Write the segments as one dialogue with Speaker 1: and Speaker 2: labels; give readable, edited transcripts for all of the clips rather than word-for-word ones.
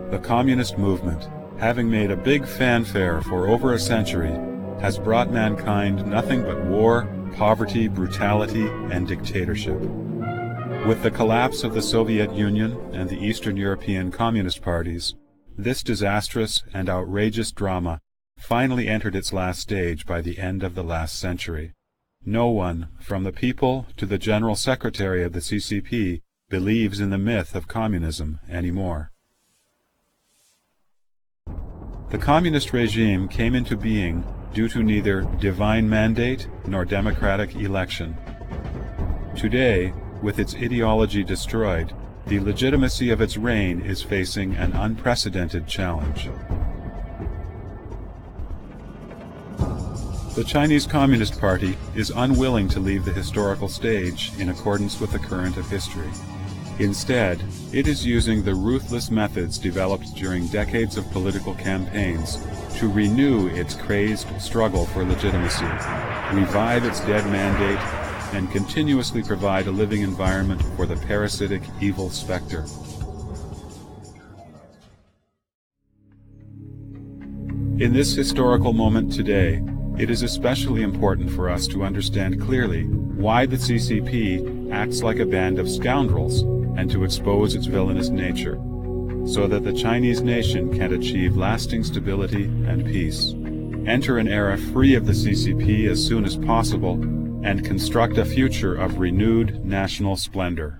Speaker 1: The communist movement, having made a big fanfare for over a century, has brought mankind nothing but war, poverty, brutality, and dictatorship. With the collapse of the Soviet Union and the Eastern European Communist parties, this disastrous and outrageous drama finally entered its last stage by the end of the last century. No one, from the people to the General Secretary of the CCP, believes in the myth of communism anymore. The communist regime came into being due to neither divine mandate nor democratic election. Today, with its ideology destroyed, the legitimacy of its reign is facing an unprecedented challenge. The Chinese Communist Party is unwilling to leave the historical stage in accordance with the current of history. Instead, it is using the ruthless methods developed during decades of political campaigns to renew its crazed struggle for legitimacy, revive its dead mandate, and continuously provide a living environment for the parasitic evil specter. In this historical moment today, it is especially important for us to understand clearly why the CCP acts like a band of scoundrels and to expose its villainous nature, so that the Chinese nation can achieve lasting stability and peace, enter an era free of the CCP as soon as possible, and construct a future of renewed national splendor.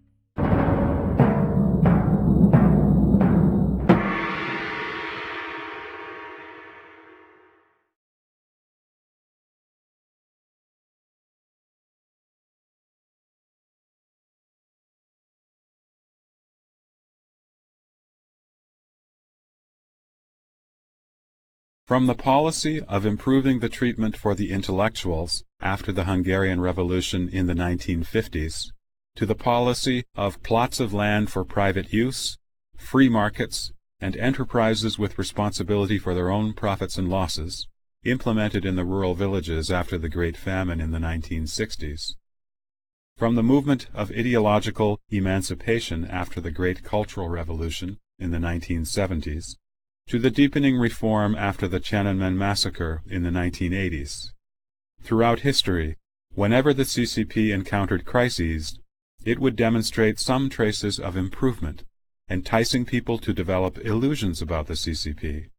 Speaker 1: From the policy of improving the treatment for the intellectuals after the Hungarian Revolution in the 1950s, to the policy of plots of land for private use, free markets, and enterprises with responsibility for their own profits and losses, implemented in the rural villages after the Great Famine in the 1960s. From the movement of ideological emancipation after the Great Cultural Revolution in the 1970s, to the deepening reform after the Tiananmen massacre in the 1980s. Throughout history, whenever the CCP encountered crises, it would demonstrate some traces of improvement, enticing people to develop illusions about the CCP.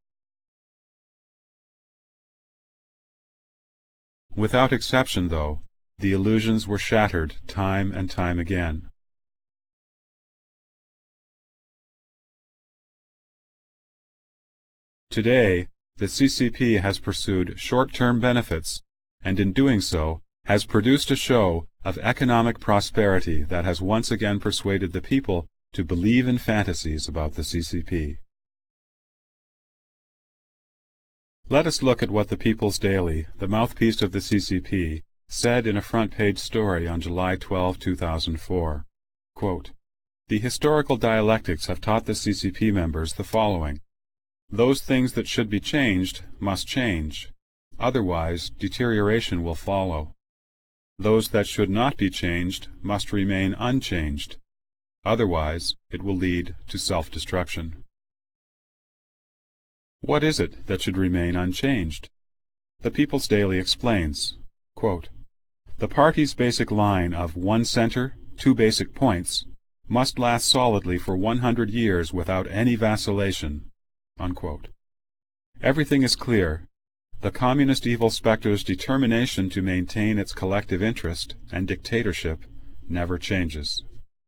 Speaker 1: Without exception, though, the illusions were shattered time and time again. Today, the CCP has pursued short-term benefits, and in doing so, has produced a show of economic prosperity that has once again persuaded the people to believe in fantasies about the CCP. Let us look at what the People's Daily, the mouthpiece of the CCP, said in a front-page story on July 12, 2004. Quote, "The historical dialectics have taught the CCP members the following. Those things that should be changed must change, otherwise deterioration will follow. Those that should not be changed must remain unchanged, otherwise it will lead to self-destruction." What is it that should remain unchanged? The People's Daily explains, quote, "The party's basic line of one center, two basic points must last solidly for 100 years without any vacillation." Unquote. Everything is clear. The communist evil specter's determination to maintain its collective interest and dictatorship never changes.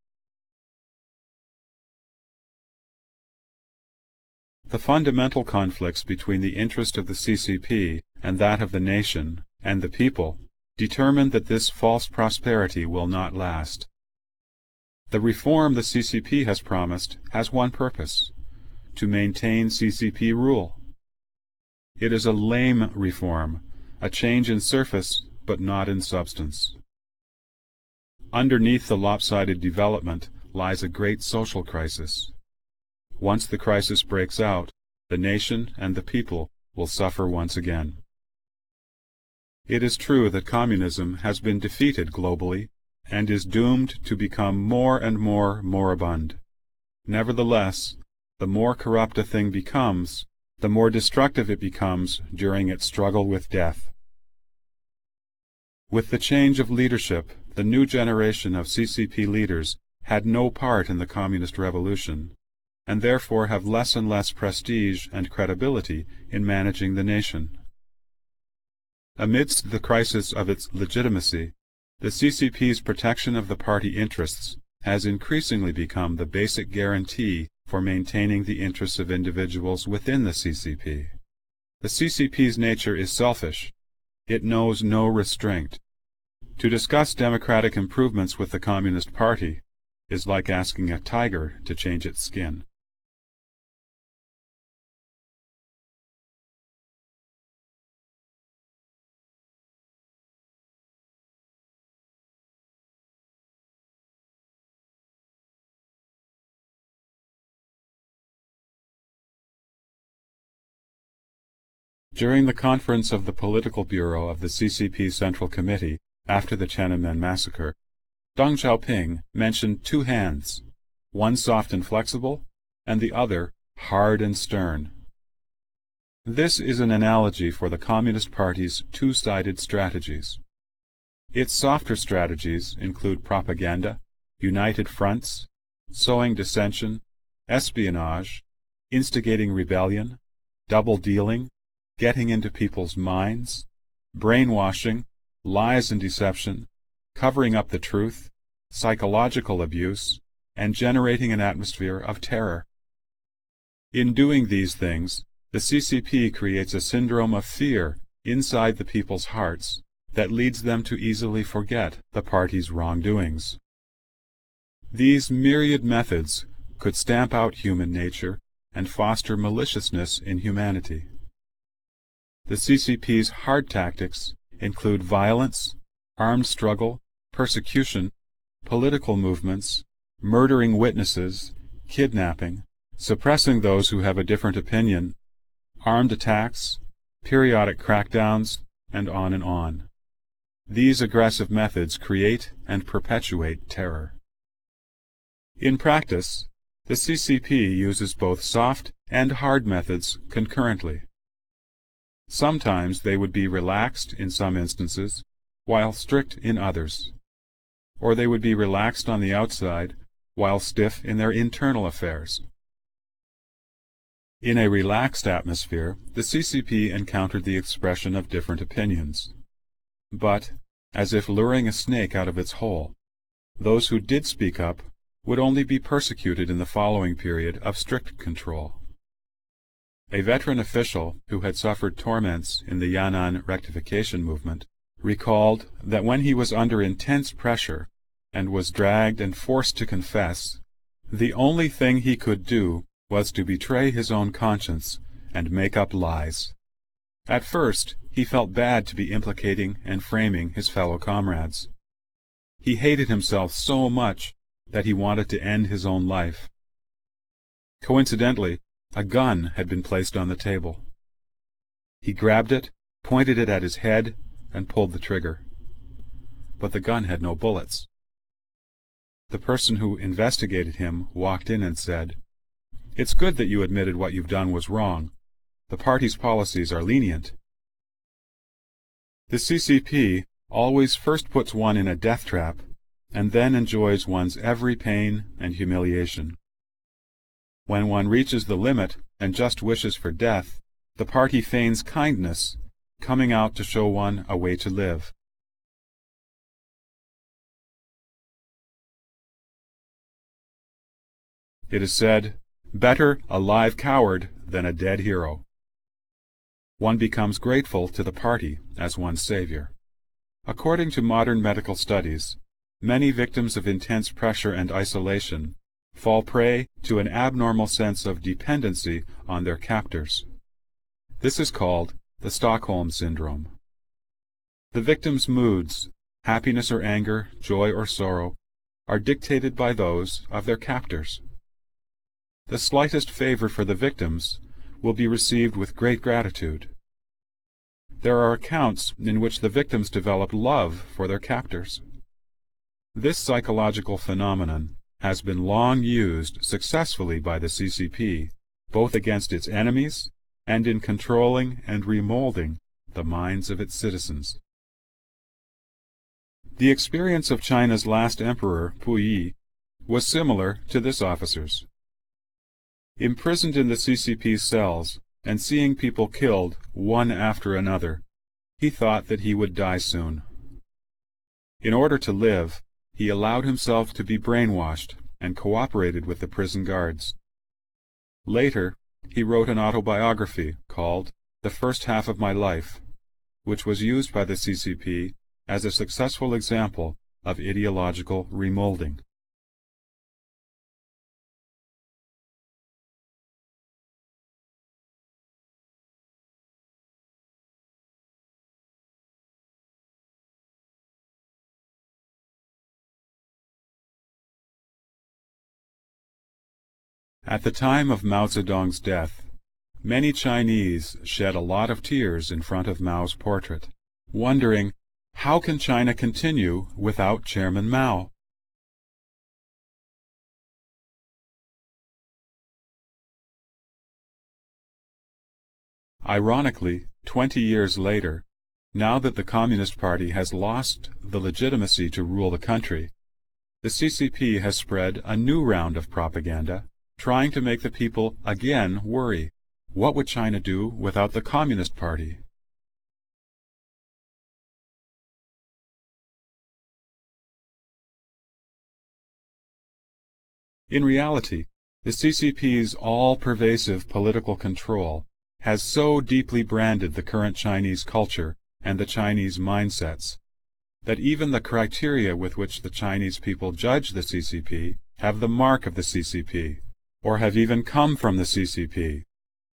Speaker 1: The fundamental conflicts between the interest of the CCP and that of the nation and the people determine that this false prosperity will not last. The reform the CCP has promised has one purpose: to maintain CCP rule. It is a lame reform, a change in surface but not in substance. Underneath the lopsided development lies a great social crisis. Once the crisis breaks out, the nation and the people will suffer once again. It is true that communism has been defeated globally and is doomed to become more and more moribund. Nevertheless, the more corrupt a thing becomes, the more destructive it becomes during its struggle with death. With the change of leadership, the new generation of CCP leaders had no part in the communist revolution, and therefore have less and less prestige and credibility in managing the nation. Amidst the crisis of its legitimacy, the CCP's protection of the party interests has increasingly become the basic guarantee for maintaining the interests of individuals within the CCP. The CCP's nature is selfish. It knows no restraint. To discuss democratic improvements with the Communist Party is like asking a tiger to change its skin. During the conference of the Political Bureau of the CCP Central Committee after the Tiananmen massacre, Deng Xiaoping mentioned two hands, one soft and flexible, and the other hard and stern. This is an analogy for the Communist Party's two-sided strategies. Its softer strategies include propaganda, united fronts, sowing dissension, espionage, instigating rebellion, double-dealing, getting into people's minds, brainwashing, lies and deception, covering up the truth, psychological abuse, and generating an atmosphere of terror. In doing these things, the CCP creates a syndrome of fear inside the people's hearts that leads them to easily forget the party's wrongdoings. These myriad methods could stamp out human nature and foster maliciousness in humanity. The CCP's hard tactics include violence, armed struggle, persecution, political movements, murdering witnesses, kidnapping, suppressing those who have a different opinion, armed attacks, periodic crackdowns, and on and on. These aggressive methods create and perpetuate terror. In practice, the CCP uses both soft and hard methods concurrently. Sometimes they would be relaxed in some instances, while strict in others. Or they would be relaxed on the outside, while stiff in their internal affairs. In a relaxed atmosphere, the CCP encountered the expression of different opinions. But, as if luring a snake out of its hole, those who did speak up would only be persecuted in the following period of strict control. A veteran official who had suffered torments in the Yan'an rectification movement recalled that when he was under intense pressure and was dragged and forced to confess, the only thing he could do was to betray his own conscience and make up lies. At first, he felt bad to be implicating and framing his fellow comrades. He hated himself so much that he wanted to end his own life. Coincidentally, a gun had been placed on the table. He grabbed it, pointed it at his head, and pulled the trigger. But the gun had no bullets. The person who investigated him walked in and said, "It's good that you admitted what you've done was wrong. The party's policies are lenient." The CCP always first puts one in a death trap, and then enjoys one's every pain and humiliation. When one reaches the limit and just wishes for death, the party feigns kindness, coming out to show one a way to live. It is said, "Better a live coward than a dead hero." One becomes grateful to the party as one's savior. According to modern medical studies, many victims of intense pressure and isolation fall prey to an abnormal sense of dependency on their captors. This is called the Stockholm Syndrome. The victim's moods, happiness or anger, joy or sorrow, are dictated by those of their captors. The slightest favor for the victims will be received with great gratitude. There are accounts in which the victims develop love for their captors. This psychological phenomenon has been long used successfully by the CCP both against its enemies and in controlling and remolding the minds of its citizens. The experience of China's last emperor, Puyi, was similar to this officer's. Imprisoned in the CCP cells and seeing people killed one after another, he thought that he would die soon. In order to live, he allowed himself to be brainwashed and cooperated with the prison guards. Later, he wrote an autobiography called The First Half of My Life, which was used by the CCP as a successful example of ideological remolding. At the time of Mao Zedong's death, many Chinese shed a lot of tears in front of Mao's portrait, wondering, how can China continue without Chairman Mao? Ironically, 20 years later, now that the Communist Party has lost the legitimacy to rule the country, the CCP has spread a new round of propaganda, trying to make the people again worry. What would China do without the Communist Party? In reality, the CCP's all-pervasive political control has so deeply branded the current Chinese culture and the Chinese mindsets that even the criteria with which the Chinese people judge the CCP have the mark of the CCP, or have even come from the CCP.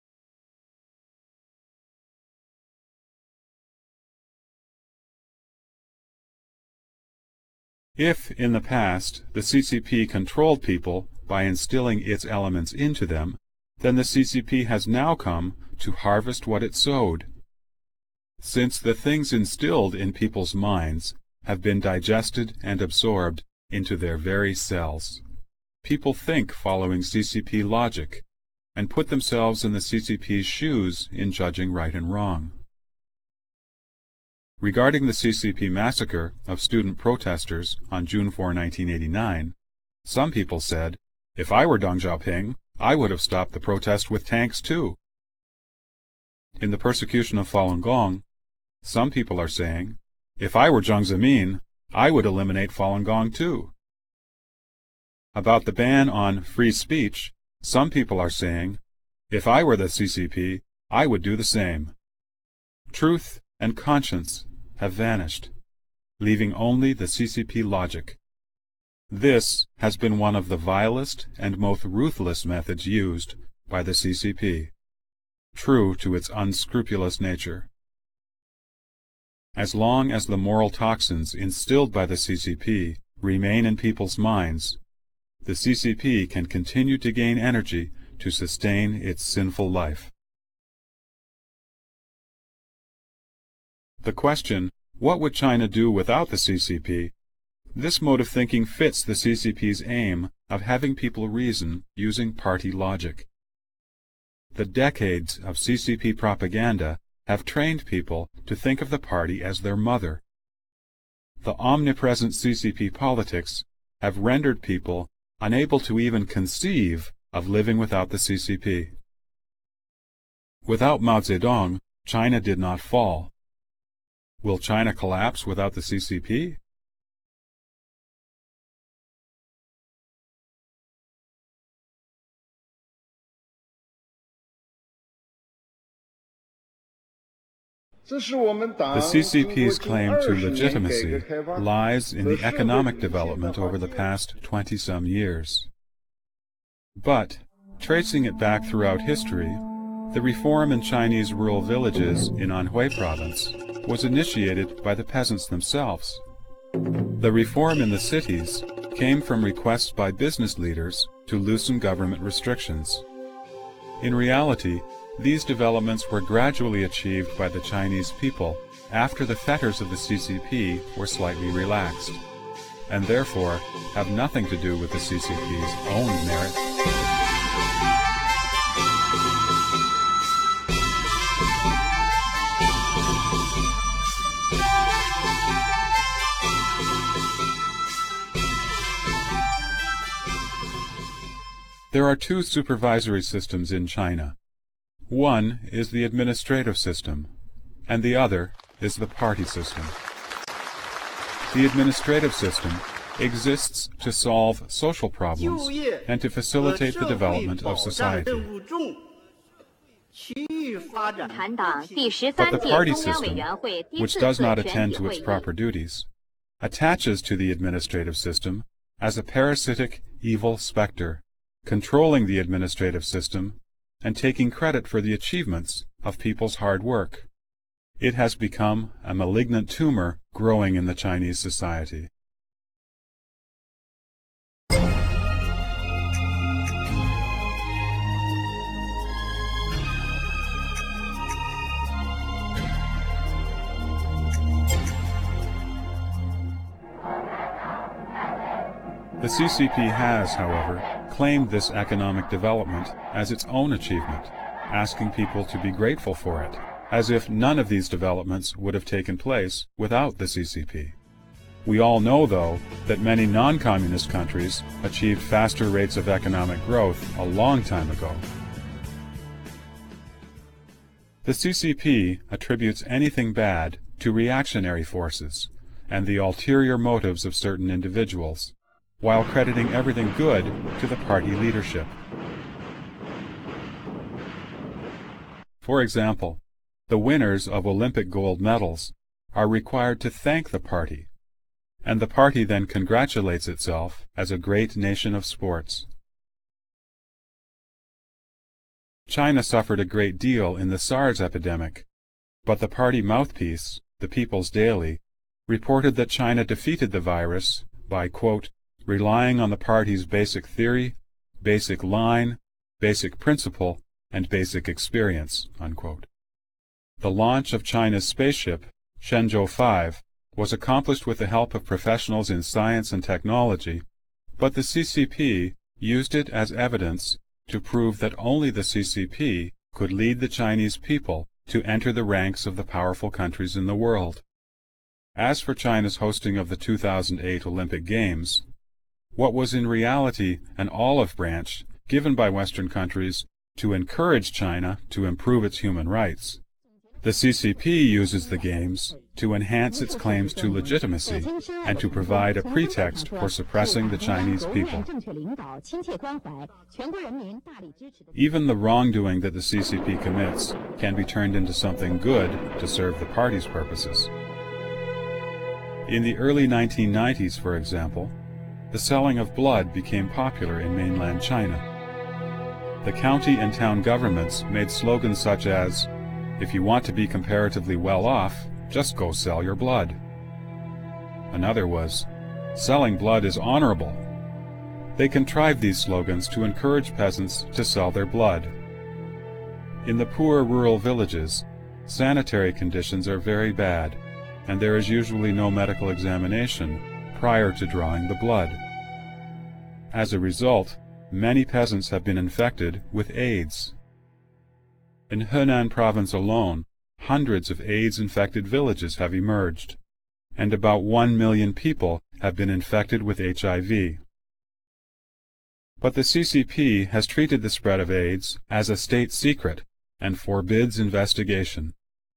Speaker 1: If, in the past, the CCP controlled people by instilling its elements into them, then the CCP has now come to harvest what it sowed. Since the things instilled in people's minds have been digested and absorbed into their very cells, people think following CCP logic and put themselves in the CCP's shoes in judging right and wrong. Regarding the CCP massacre of student protesters on June 4, 1989, some people said, if I were Deng Xiaoping, I would have stopped the protest with tanks too. In the persecution of Falun Gong, some people are saying, if I were Jiang Zemin, I would eliminate Falun Gong too. About the ban on free speech, some people are saying, if I were the CCP, I would do the same. Truth and conscience have vanished, leaving only the CCP logic. This has been one of the vilest and most ruthless methods used by the CCP, true to its unscrupulous nature. As long as the moral toxins instilled by the CCP remain in people's minds, the CCP can continue to gain energy to sustain its sinful life. The question, what would China do without the CCP? This mode of thinking fits the CCP's aim of having people reason using party logic. The decades of CCP propaganda have trained people to think of the party as their mother. The omnipresent CCP politics have rendered people unable to even conceive of living without the CCP. Without Mao Zedong, China did not fall. Will China collapse without the CCP?
Speaker 2: The
Speaker 1: CCP's claim to legitimacy lies in the economic development over the past 20-some years. But, tracing it back throughout history, the reform in Chinese rural villages in Anhui province was initiated by the peasants themselves. The reform in the cities came from requests by business leaders to loosen government restrictions. In reality, these developments were gradually achieved by the Chinese people after the fetters of the CCP were slightly relaxed, and therefore have nothing to do with the CCP's own merit. There are two supervisory systems in China. One is the administrative system, and the other is the party system. The administrative system exists to solve social problems and to facilitate the development of society. But the party system, which does not attend to its proper duties, attaches to the administrative system as a parasitic evil specter, controlling the administrative system and taking credit for the achievements of people's hard work. It has become a malignant tumor growing in the Chinese society. The CCP has, however, claimed this economic development as its own achievement, asking people to be grateful for it, as if none of these developments would have taken place without the CCP. We all know, though, that many non-communist countries achieved faster rates of economic growth a long time ago. The CCP attributes anything bad to reactionary forces and the ulterior motives of certain individuals, while crediting everything good to the party leadership. For example, the winners of Olympic gold medals are required to thank the party, and the party then congratulates itself as a great nation of sports. China suffered a great deal in the SARS epidemic, but the party mouthpiece, the People's Daily, reported that China defeated the virus by, quote, relying on the party's basic theory, basic line, basic principle, and basic experience, unquote. The launch of China's spaceship, Shenzhou 5, was accomplished with the help of professionals in science and technology, but the CCP used it as evidence to prove that only the CCP could lead the Chinese people to enter the ranks of the powerful countries in the world. As for China's hosting of the 2008 Olympic Games, what was in reality an olive branch given by Western countries to encourage China to improve its human rights, the CCP uses the Games to enhance its claims to legitimacy and to provide a pretext for suppressing the Chinese people. Even the wrongdoing that the CCP commits can be turned into something good to serve the party's purposes. In the early 1990s, for example, the selling of blood became popular in mainland China. The county and town governments made slogans such as, "If you want to be comparatively well off, just go sell your blood." Another was, "Selling blood is honorable." They contrived these slogans to encourage peasants to sell their blood. In the poor rural villages, sanitary conditions are very bad, and there is usually no medical examination prior to drawing the blood. As a result, many peasants have been infected with AIDS. In Henan province alone, hundreds of AIDS-infected villages have emerged, and about 1 million people have been infected with HIV. But the CCP has treated the spread of AIDS as a state secret and forbids investigation.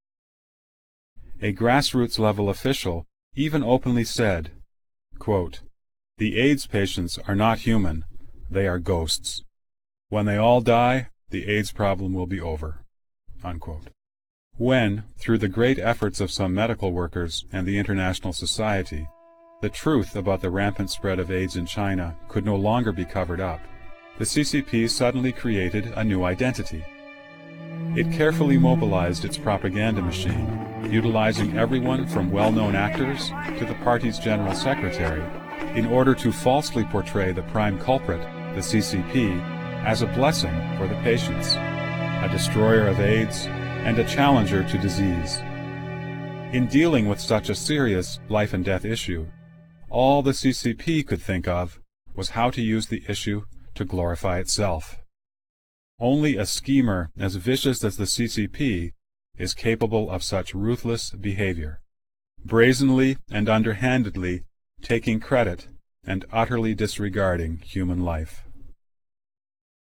Speaker 1: A grassroots-level official even openly said, quote, "The AIDS patients are not human, they are ghosts. When they all die, the AIDS problem will be over," unquote. When, through the great efforts of some medical workers and the international society, the truth about the rampant spread of AIDS in China could no longer be covered up, the CCP suddenly created a new identity. It carefully mobilized its propaganda machine, utilizing everyone from well-known actors to the party's general secretary, in order to falsely portray the prime culprit, the CCP, as a blessing for the patients, a destroyer of AIDS, and a challenger to disease. In dealing with such a serious life-and-death issue, all the CCP could think of was how to use the issue to glorify itself. Only a schemer as vicious as the CCP is capable of such ruthless behavior, brazenly and underhandedly taking credit and utterly disregarding human life.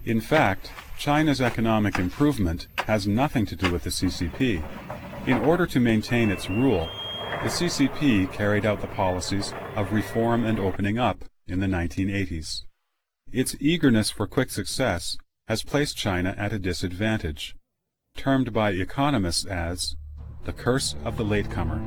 Speaker 1: In fact, China's economic improvement has nothing to do with the CCP. In order to maintain its rule, the CCP carried out the policies of reform and opening up in the 1980s. Its eagerness for quick success has placed China at a disadvantage, termed by economists as the curse of the latecomer.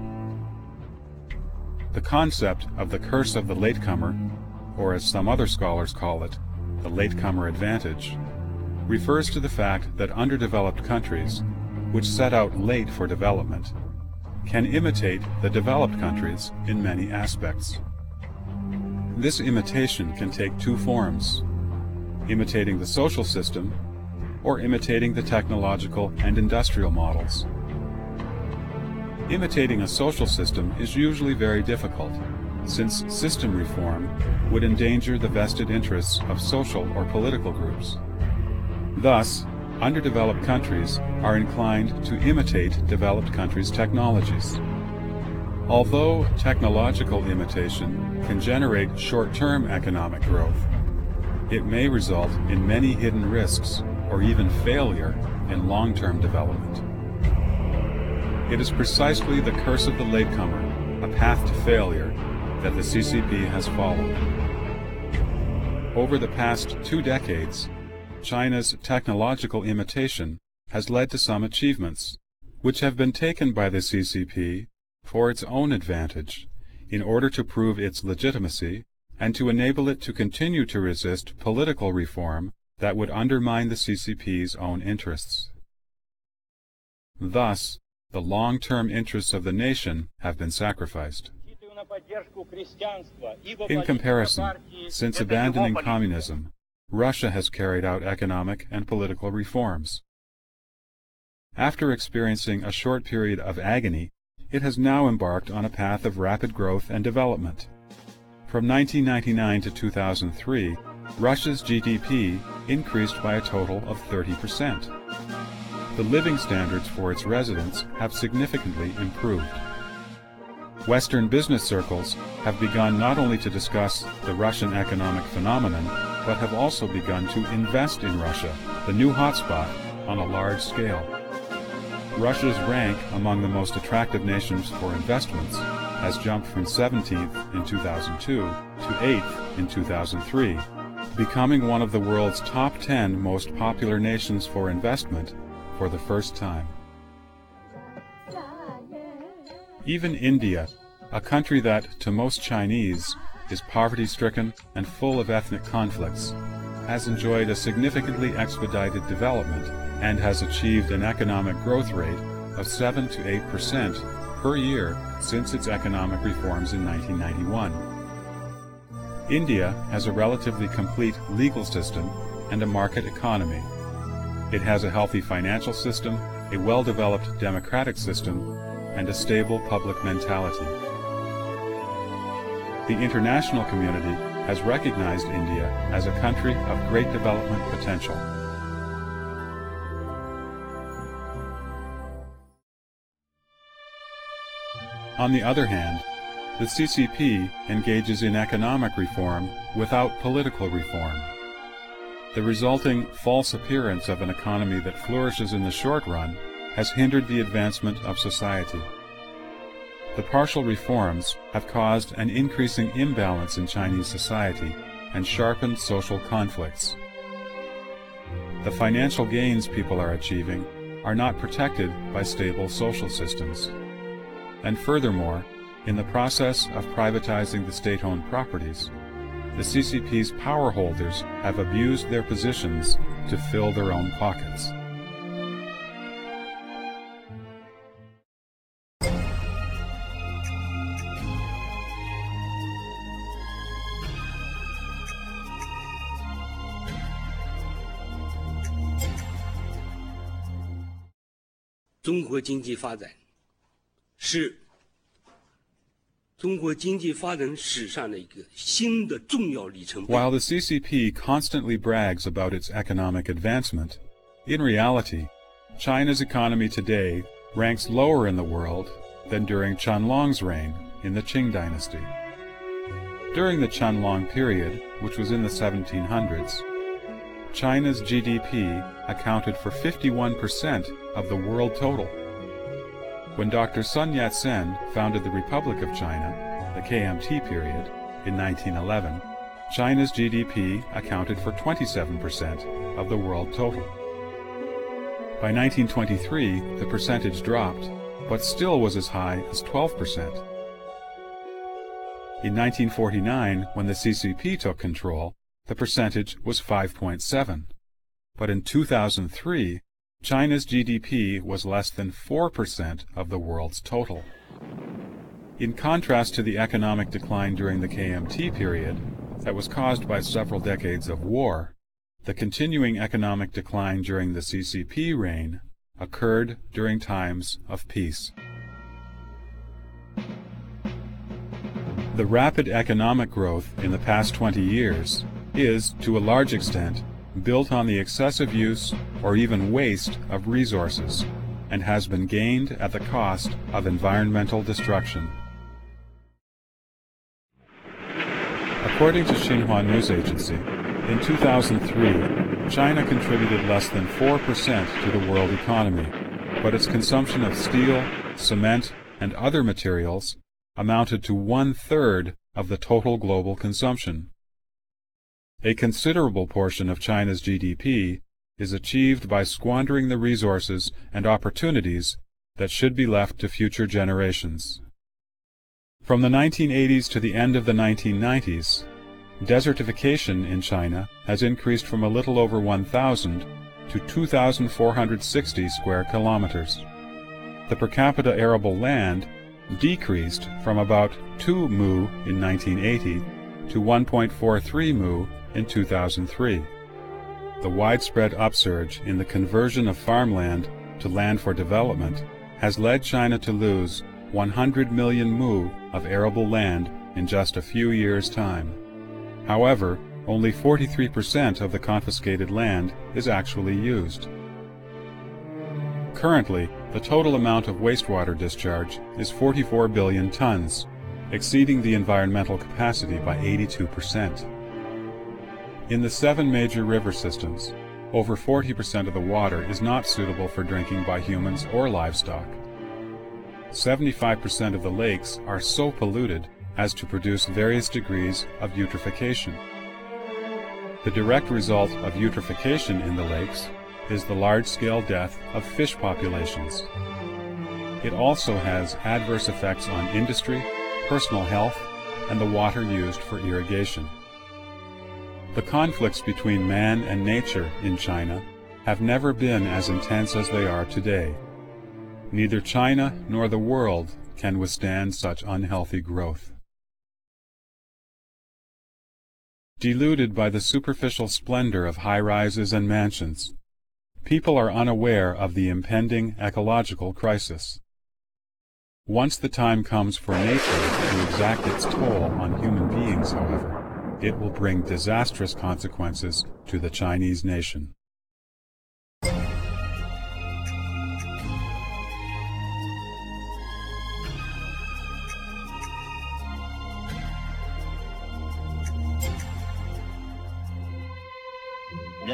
Speaker 1: The concept of the curse of the latecomer, or as some other scholars call it, the latecomer advantage, refers to the fact that underdeveloped countries, which set out late for development, can imitate the developed countries in many aspects. This imitation can take two forms: imitating the social system or imitating the technological and industrial models. Imitating a social system is usually very difficult, since system reform would endanger the vested interests of social or political groups. Thus, underdeveloped countries are inclined to imitate developed countries' technologies. Although technological imitation can generate short-term economic growth, it may result in many hidden risks or even failure in long-term development. It is precisely the curse of the latecomer, a path to failure, that the CCP has followed. Over the past 2 decades, China's technological imitation has led to some achievements, which have been taken by the CCP for its own advantage, in order to prove its legitimacy and to enable it to continue to resist political reform that would undermine the CCP's own interests. Thus, the long-term interests of the nation have been sacrificed. In comparison, since abandoning communism, Russia has carried out economic and political reforms. After experiencing a short period of agony, it has now embarked on a path of rapid growth and development. From 1999 to 2003, Russia's GDP increased by a total of 30%. The living standards for its residents have significantly improved. Western business circles have begun not only to discuss the Russian economic phenomenon, but have also begun to invest in Russia, the new hotspot, on a large scale. Russia's rank among the most attractive nations for investments has jumped from 17th in 2002 to 8th in 2003, becoming one of the world's top 10 most popular nations for investment for the first time. Even India, a country that, to most Chinese, is poverty-stricken and full of ethnic conflicts, has enjoyed a significantly expedited development and has achieved an economic growth rate of 7 to 8% per year since its economic reforms in 1991. India has a relatively complete legal system and a market economy. It has a healthy financial system, a well-developed democratic system, and a stable public mentality. The international community has recognized India as a country of great development potential. On the other hand, the CCP engages in economic reform without political reform. The resulting false appearance of an economy that flourishes in the short run has hindered the advancement of society. The partial reforms have caused an increasing imbalance in Chinese society and sharpened social conflicts. The financial gains people are achieving are not protected by stable social systems. And furthermore, in the process of privatizing the state-owned properties, the CCP's power holders have abused their positions to fill their own pockets.
Speaker 3: While
Speaker 1: the CCP constantly brags about its economic advancement, in reality, China's economy today ranks lower in the world than during Qianlong's reign in the Qing dynasty. During the Qianlong period, which was in the 1700s, China's GDP accounted for 51% of the world total. When Dr. Sun Yat-sen founded the Republic of China, the KMT period, in 1911, China's GDP accounted for 27% of the world total. By 1923, the percentage dropped, but still was as high as 12%. In 1949, when the CCP took control, the percentage was 5.7. But in 2003, China's GDP was less than 4% of the world's total. In contrast to the economic decline during the KMT period, that was caused by several decades of war, the continuing economic decline during the CCP reign occurred during times of peace. The rapid economic growth in the past 20 years is, to a large extent, built on the excessive use or even waste of resources, and has been gained at the cost of environmental destruction. According to Xinhua News Agency, in 2003, China contributed less than 4% to the world economy, but its consumption of steel, cement, and other materials amounted to 1/3 of the total global consumption. A considerable portion of China's GDP is achieved by squandering the resources and opportunities that should be left to future generations. From the 1980s to the end of the 1990s, desertification in China has increased from a little over 1,000 to 2,460 square kilometers. The per capita arable land decreased from about 2 mu in 1980 to 1.43 mu in 2003. The widespread upsurge in the conversion of farmland to land for development has led China to lose 100 million mu of arable land in just a few years' time. However, only 43% of the confiscated land is actually used. Currently, the total amount of wastewater discharge is 44 billion tons, exceeding the environmental capacity by 82%. In the 7 major river systems, over 40% of the water is not suitable for drinking by humans or livestock. 75% of the lakes are so polluted as to produce various degrees of eutrophication. The direct result of eutrophication in the lakes is the large-scale death of fish populations. It also has adverse effects on industry, personal health, and the water used for irrigation. The conflicts between man and nature in China have never been as intense as they are today. Neither China nor the world can withstand such unhealthy growth. Deluded by the superficial splendor of high-rises and mansions, people are unaware of the impending ecological crisis. Once the time comes for nature to exact its toll on human beings, however, it will bring disastrous consequences to the Chinese nation.
Speaker 4: The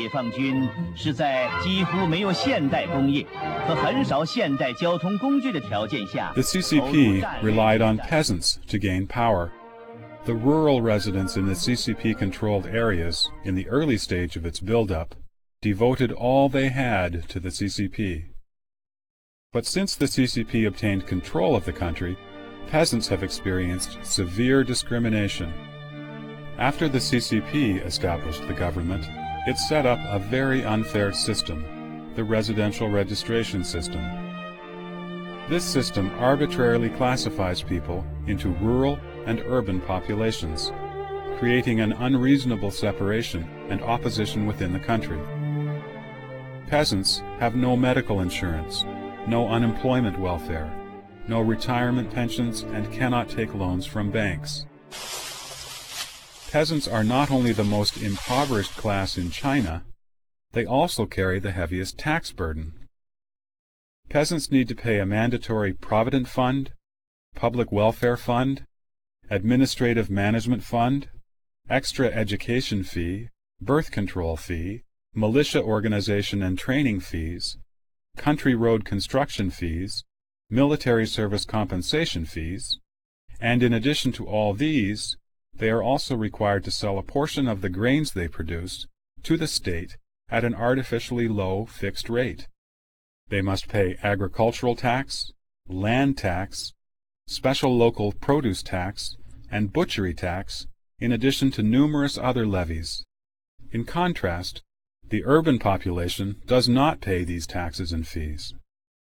Speaker 1: CCP relied on peasants to gain power. The rural residents in the CCP-controlled areas, in the early stage of its build-up, devoted all they had to the CCP. But since the CCP obtained control of the country, peasants have experienced severe discrimination. After the CCP established the government, it set up a very unfair system, the residential registration system. This system arbitrarily classifies people into rural and urban populations, creating an unreasonable separation and opposition within the country. Peasants have no medical insurance, no unemployment welfare, no retirement pensions, and cannot take loans from banks. Peasants are not only the most impoverished class in China, they also carry the heaviest tax burden. Peasants need to pay a mandatory Provident Fund, Public Welfare Fund, Administrative Management Fund, extra education fee, birth control fee, militia organization and training fees, country road construction fees, military service compensation fees, and in addition to all these, they are also required to sell a portion of the grains they produce to the state at an artificially low fixed rate. They must pay agricultural tax, land tax, special local produce tax, and butchery tax, in addition to numerous other levies. In contrast, the urban population does not pay these taxes and fees.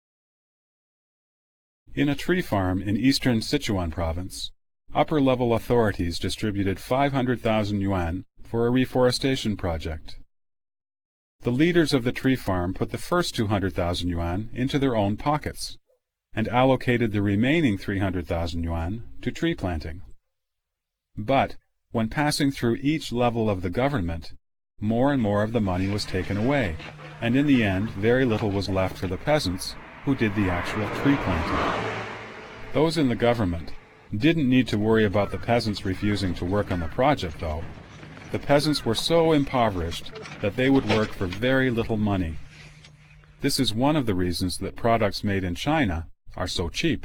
Speaker 1: In a tree farm in eastern Sichuan province, upper-level authorities distributed 500,000 yuan for a reforestation project. The leaders of the tree farm put the first 200,000 yuan into their own pockets and allocated the remaining 300,000 yuan to tree planting. But when passing through each level of the government, more and more of the money was taken away, and in the end very little was left for the peasants who did the actual tree planting. Those in the government didn't need to worry about the peasants refusing to work on the project, though. The peasants were so impoverished that they would work for very little money. This is one of the reasons that products made in China are so cheap.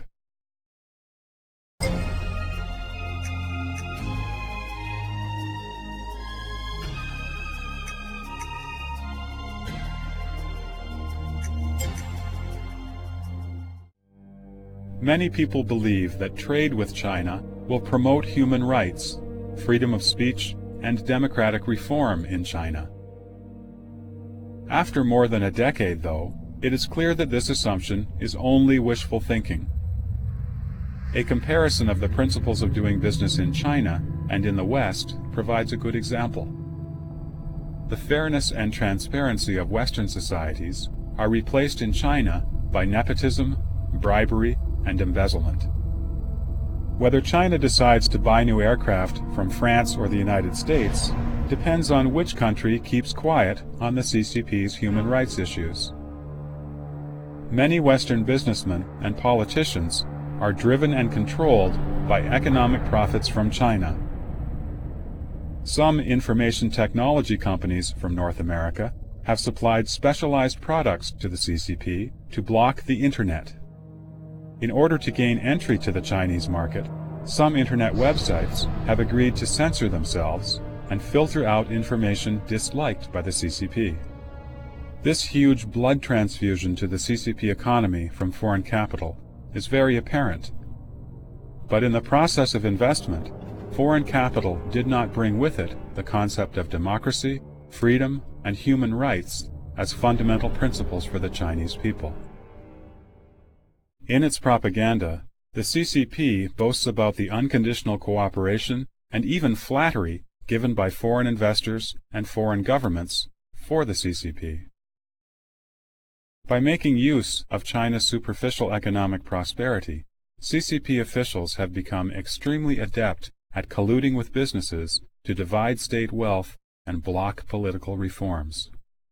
Speaker 1: Many people believe that trade with China will promote human rights, freedom of speech, and democratic reform in China. After more than a decade, though, it is clear that this assumption is only wishful thinking. A comparison of the principles of doing business in China and in the West provides a good example. The fairness and transparency of Western societies are replaced in China by nepotism, bribery, and embezzlement. Whether China decides to buy new aircraft from France or the United States depends on which country keeps quiet on the CCP's human rights issues. Many Western businessmen and politicians are driven and controlled by economic profits from China. Some information technology companies from North America have supplied specialized products to the CCP to block the Internet. In order to gain entry to the Chinese market, some Internet websites have agreed to censor themselves and filter out information disliked by the CCP. This huge blood transfusion to the CCP economy from foreign capital is very apparent. But in the process of investment, foreign capital did not bring with it the concept of democracy, freedom, and human rights as fundamental principles for the Chinese people. In its propaganda, the CCP boasts about the unconditional cooperation and even flattery given by foreign investors and foreign governments for the CCP. By making use of China's superficial economic prosperity, CCP officials have become extremely adept at colluding with businesses to divide state wealth and block political reforms.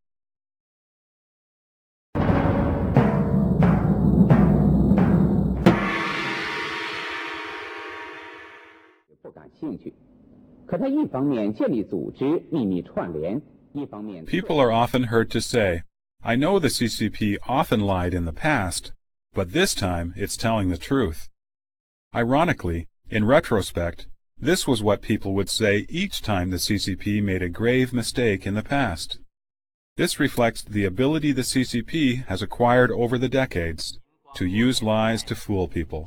Speaker 1: People are often heard to say, "I know the CCP often lied in the past, but this time it's telling the truth." Ironically, in retrospect, this was what people would say each time the CCP made a grave mistake in the past. This reflects the ability the CCP has acquired over the decades to use lies to fool people.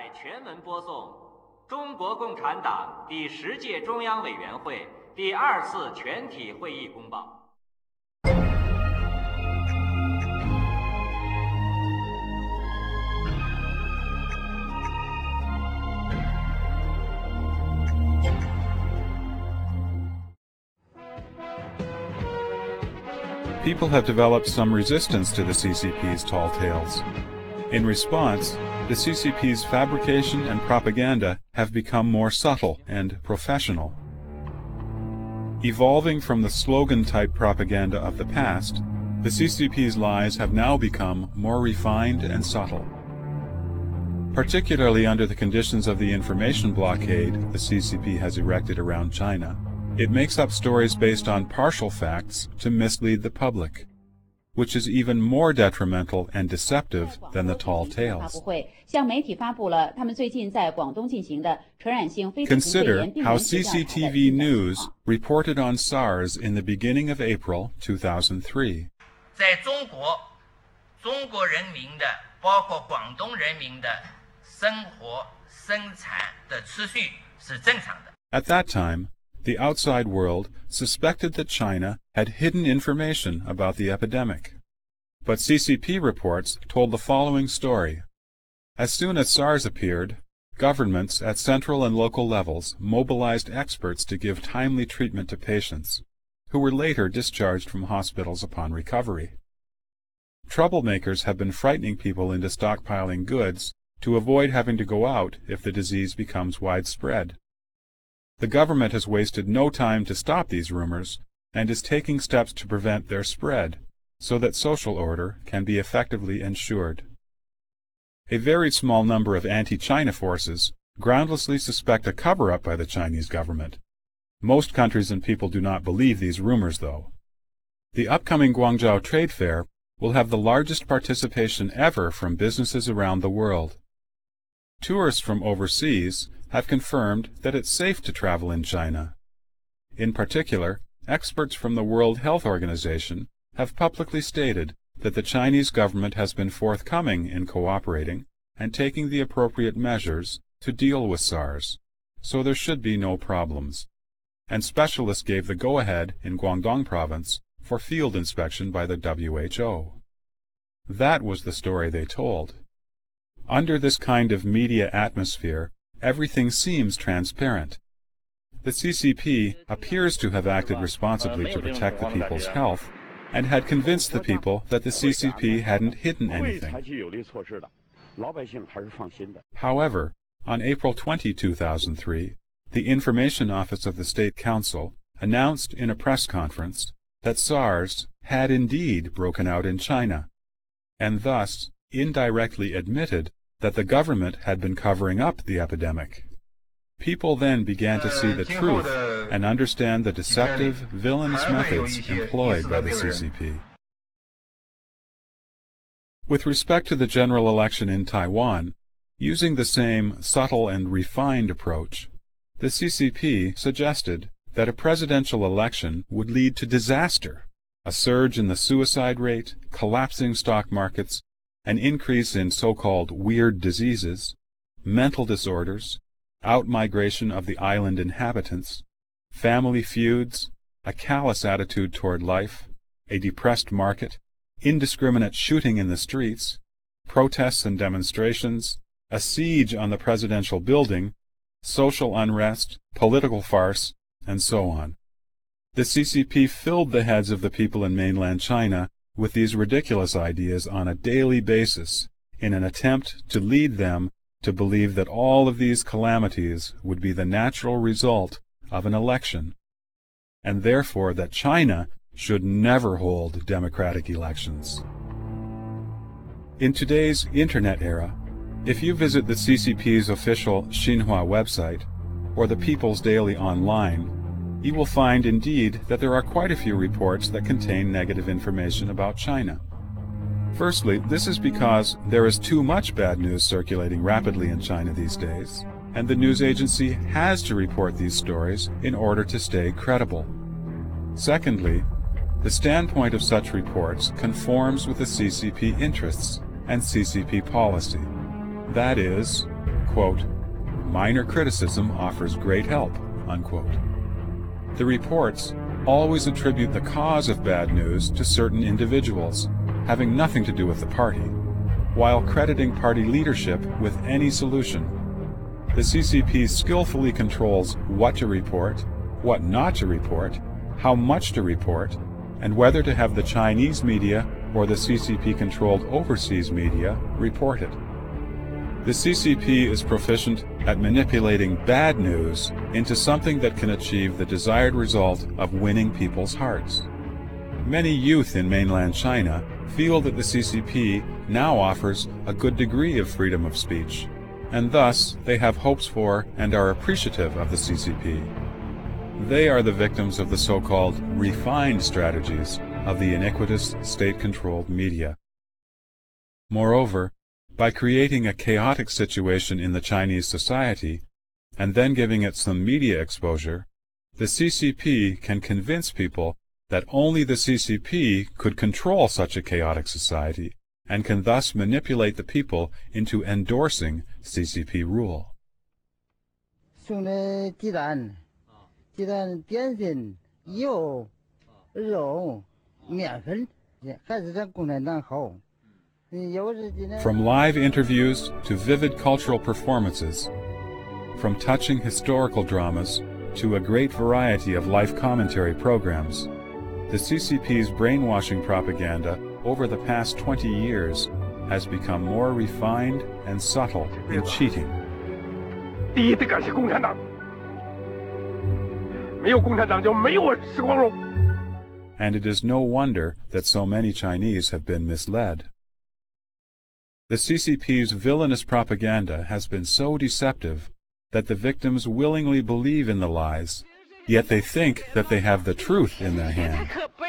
Speaker 4: 中国共产党第10届中央委员会第2次全体会议公报。
Speaker 1: People have developed some resistance to the CCP's tall tales. In response, the CCP's fabrication and propaganda have become more subtle and professional. Evolving from the slogan-type propaganda of the past, the CCP's lies have now become more refined and subtle. Particularly under the conditions of the information blockade the CCP has erected around China, It makes up stories based on partial facts to mislead the public, which is even more detrimental and deceptive than the tall tales. Consider how CCTV News reported on SARS in the beginning of April 2003.
Speaker 5: 在中国，中国人民的，包括广东人民的生活生产的秩序是正常的。
Speaker 1: At that time, the outside world suspected that China had hidden information about the epidemic. But CCP reports told the following story. As soon as SARS appeared, governments at central and local levels mobilized experts to give timely treatment to patients, who were later discharged from hospitals upon recovery. Troublemakers have been frightening people into stockpiling goods to avoid having to go out if the disease becomes widespread. The government has wasted no time to stop these rumors and is taking steps to prevent their spread so that social order can be effectively ensured. A very small number of anti-China forces groundlessly suspect a cover-up by the Chinese government. Most countries and people do not believe these rumors, though. The upcoming Guangzhou Trade Fair will have the largest participation ever from businesses around the world. Tourists from overseas have confirmed that it's safe to travel in China. In particular, experts from the World Health Organization have publicly stated that the Chinese government has been forthcoming in cooperating and taking the appropriate measures to deal with SARS, so there should be no problems. And specialists gave the go-ahead in Guangdong province for field inspection by the WHO. That was the story they told. Under this kind of media atmosphere, everything seems transparent. The CCP appears to have acted responsibly to protect the people's health and had convinced the people that the CCP hadn't hidden anything. However, on April 20, 2003, the Information Office of the State Council announced in a press conference that SARS had indeed broken out in China, and thus indirectly admitted that the government had been covering up the epidemic. People then began to see the truth and understand the deceptive, villainous methods employed by the CCP. With respect to the general election in Taiwan, using the same subtle and refined approach, the CCP suggested that a presidential election would lead to disaster, a surge in the suicide rate, collapsing stock markets, an increase in so-called weird diseases, mental disorders, out-migration of the island inhabitants, family feuds, a callous attitude toward life, a depressed market, indiscriminate shooting in the streets, protests and demonstrations, a siege on the presidential building, social unrest, political farce, and so on. The CCP filled the heads of the people in mainland China with these ridiculous ideas on a daily basis in an attempt to lead them to believe that all of these calamities would be the natural result of an election, and therefore that China should never hold democratic elections. In today's Internet era, if you visit the CCP's official Xinhua website, or the People's Daily Online, you will find indeed that there are quite a few reports that contain negative information about China. Firstly, this is because there is too much bad news circulating rapidly in China these days, and the news agency has to report these stories in order to stay credible. Secondly, the standpoint of such reports conforms with the CCP interests and CCP policy. That is, quote, minor criticism offers great help, unquote. The reports always attribute the cause of bad news to certain individuals, having nothing to do with the party, while crediting party leadership with any solution. The CCP skillfully controls what to report, what not to report, how much to report, and whether to have the Chinese media or the CCP-controlled overseas media report it. The CCP is proficient at manipulating bad news into something that can achieve the desired result of winning people's hearts. Many youth in mainland China feel that the CCP now offers a good degree of freedom of speech, and thus they have hopes for and are appreciative of the CCP. they are the victims of the so-called refined strategies of the iniquitous state-controlled media. Moreover, by creating a chaotic situation in the Chinese society, and then giving it some media exposure, the CCP can convince people that only the CCP could control such a chaotic society, and can thus manipulate the people into endorsing CCP rule.
Speaker 2: 送的鸡蛋、点心、油、肉、面粉，还是咱共产党好。
Speaker 1: From live interviews to vivid cultural performances, from touching historical dramas to a great variety of life commentary programs, the CCP's brainwashing propaganda over the past 20 years has become more refined and subtle in cheating.
Speaker 6: 第一得感谢共产党，没有共产党就没有时光龙。
Speaker 1: And it is no wonder that so many Chinese have been misled. The CCP's villainous propaganda has been so deceptive that the victims willingly believe in the lies, yet they think that they have the truth in their hand.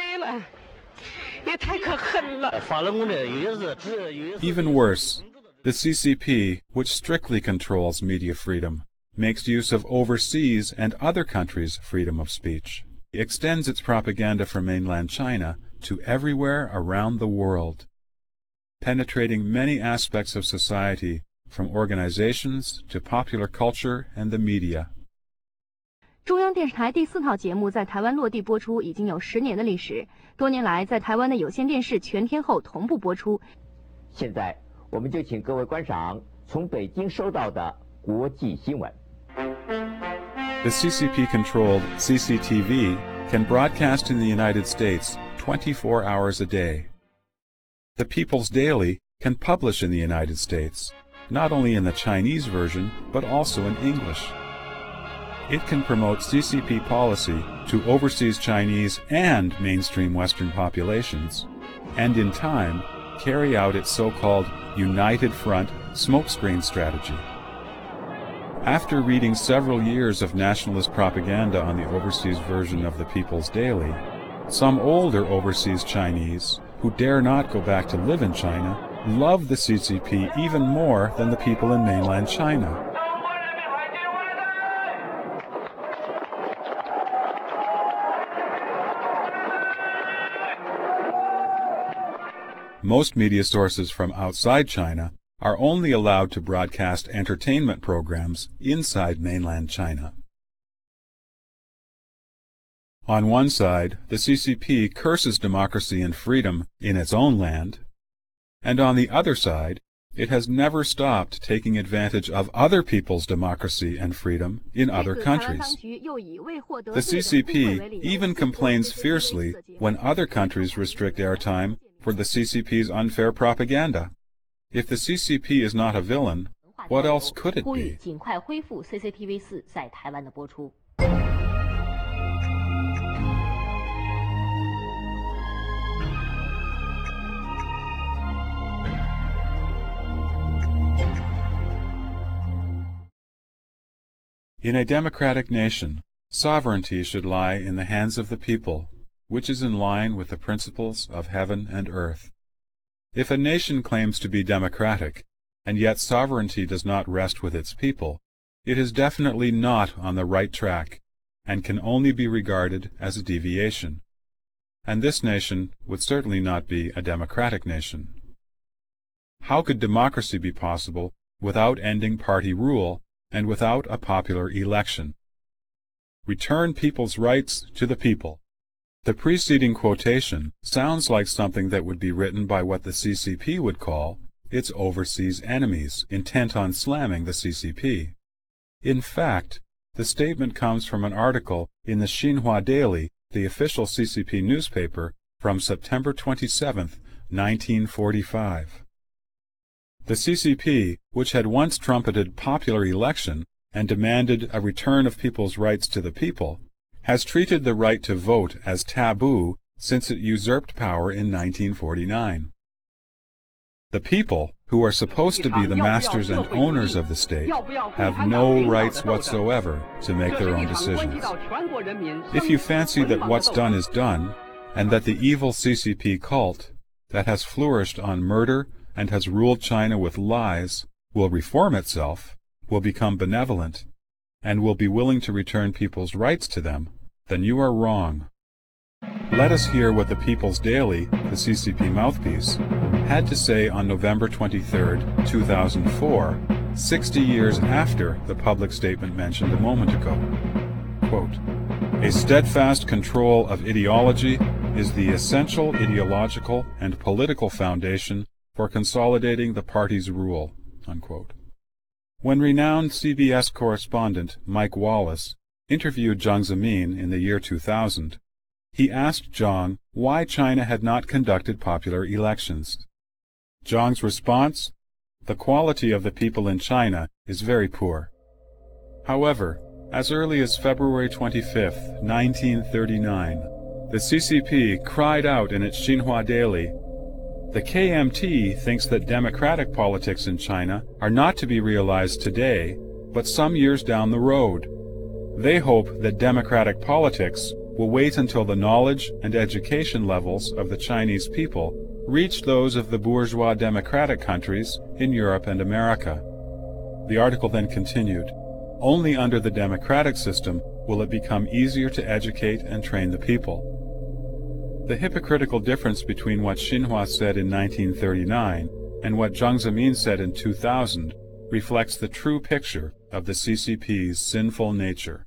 Speaker 1: Even worse, the CCP, which strictly controls media freedom, makes use of overseas and other countries' freedom of speech, extends its propaganda from mainland China to everywhere around the world, penetrating many aspects of society, from organizations to popular culture and the media.
Speaker 7: 中央电视台第4套节目在台湾落地播出已经有10年的历史，多年来在台湾的有线电视全天候同步播出。
Speaker 8: 现在我们就请各位观赏从北京收到的国际新闻。
Speaker 1: The CCP-controlled CCTV can broadcast in the United States 24 hours a day. The People's Daily can publish in the United States, not only in the Chinese version, but also in English. It can promote CCP policy to overseas Chinese and mainstream Western populations, and in time, carry out its so-called United Front smokescreen strategy. After reading several years of nationalist propaganda on the overseas version of the People's Daily, some older overseas Chinese, who dare not go back to live in China, love the CCP even more than the people in mainland China. Most media sources from outside China are only allowed to broadcast entertainment programs inside mainland China. On one side, the CCP curses democracy and freedom in its own land, and on the other side, it has never stopped taking advantage of other people's democracy and freedom in other countries. The CCP even complains fiercely when other countries restrict airtime for the CCP's unfair propaganda. If the CCP is not a villain, what else could it be? In a democratic nation, sovereignty should lie in the hands of the people, which is in line with the principles of heaven and earth. If a nation claims to be democratic, and yet sovereignty does not rest with its people, it is definitely not on the right track, and can only be regarded as a deviation. And this nation would certainly not be a democratic nation. How could democracy be possible without ending party rule and without a popular election? Return people's rights to the people. The preceding quotation sounds like something that would be written by what the CCP would call its overseas enemies, intent on slamming the CCP. In fact, the statement comes from an article in the Xinhua Daily, the official CCP newspaper, from September 27, 1945. The CCP, which had once trumpeted popular election and demanded a return of people's rights to the people, has treated the right to vote as taboo since it usurped power in 1949. The people, who are supposed to be the masters and owners of the state, have no rights whatsoever to make their own decisions. If you fancy that what's done is done, and that the evil CCP cult, that has flourished on murder and has ruled China with lies, will reform itself, will become benevolent, and will be willing to return people's rights to them, then you are wrong. Let us hear what the People's Daily, the CCP mouthpiece, had to say on November 23, 2004, 60 years after the public statement mentioned a moment ago. Quote, "A steadfast control of ideology is the essential ideological and political foundation for consolidating the party's rule." Unquote. When renowned CBS correspondent Mike Wallace interviewed Jiang Zemin in the year 2000, he asked Jiang why China had not conducted popular elections. Jiang's response: "The quality of the people in China is very poor." However, as early as February 25, 1939, the CCP cried out in its Xinhua Daily, "The KMT thinks that democratic politics in China are not to be realized today, but some years down the road. They hope that democratic politics will wait until the knowledge and education levels of the Chinese people reach those of the bourgeois democratic countries in Europe and America." The article then continued, "Only under the democratic system will it become easier to educate and train the people." The hypocritical difference between what Xinhua said in 1939 and what Jiang Zemin said in 2000 reflects the true picture of the CCP's sinful nature.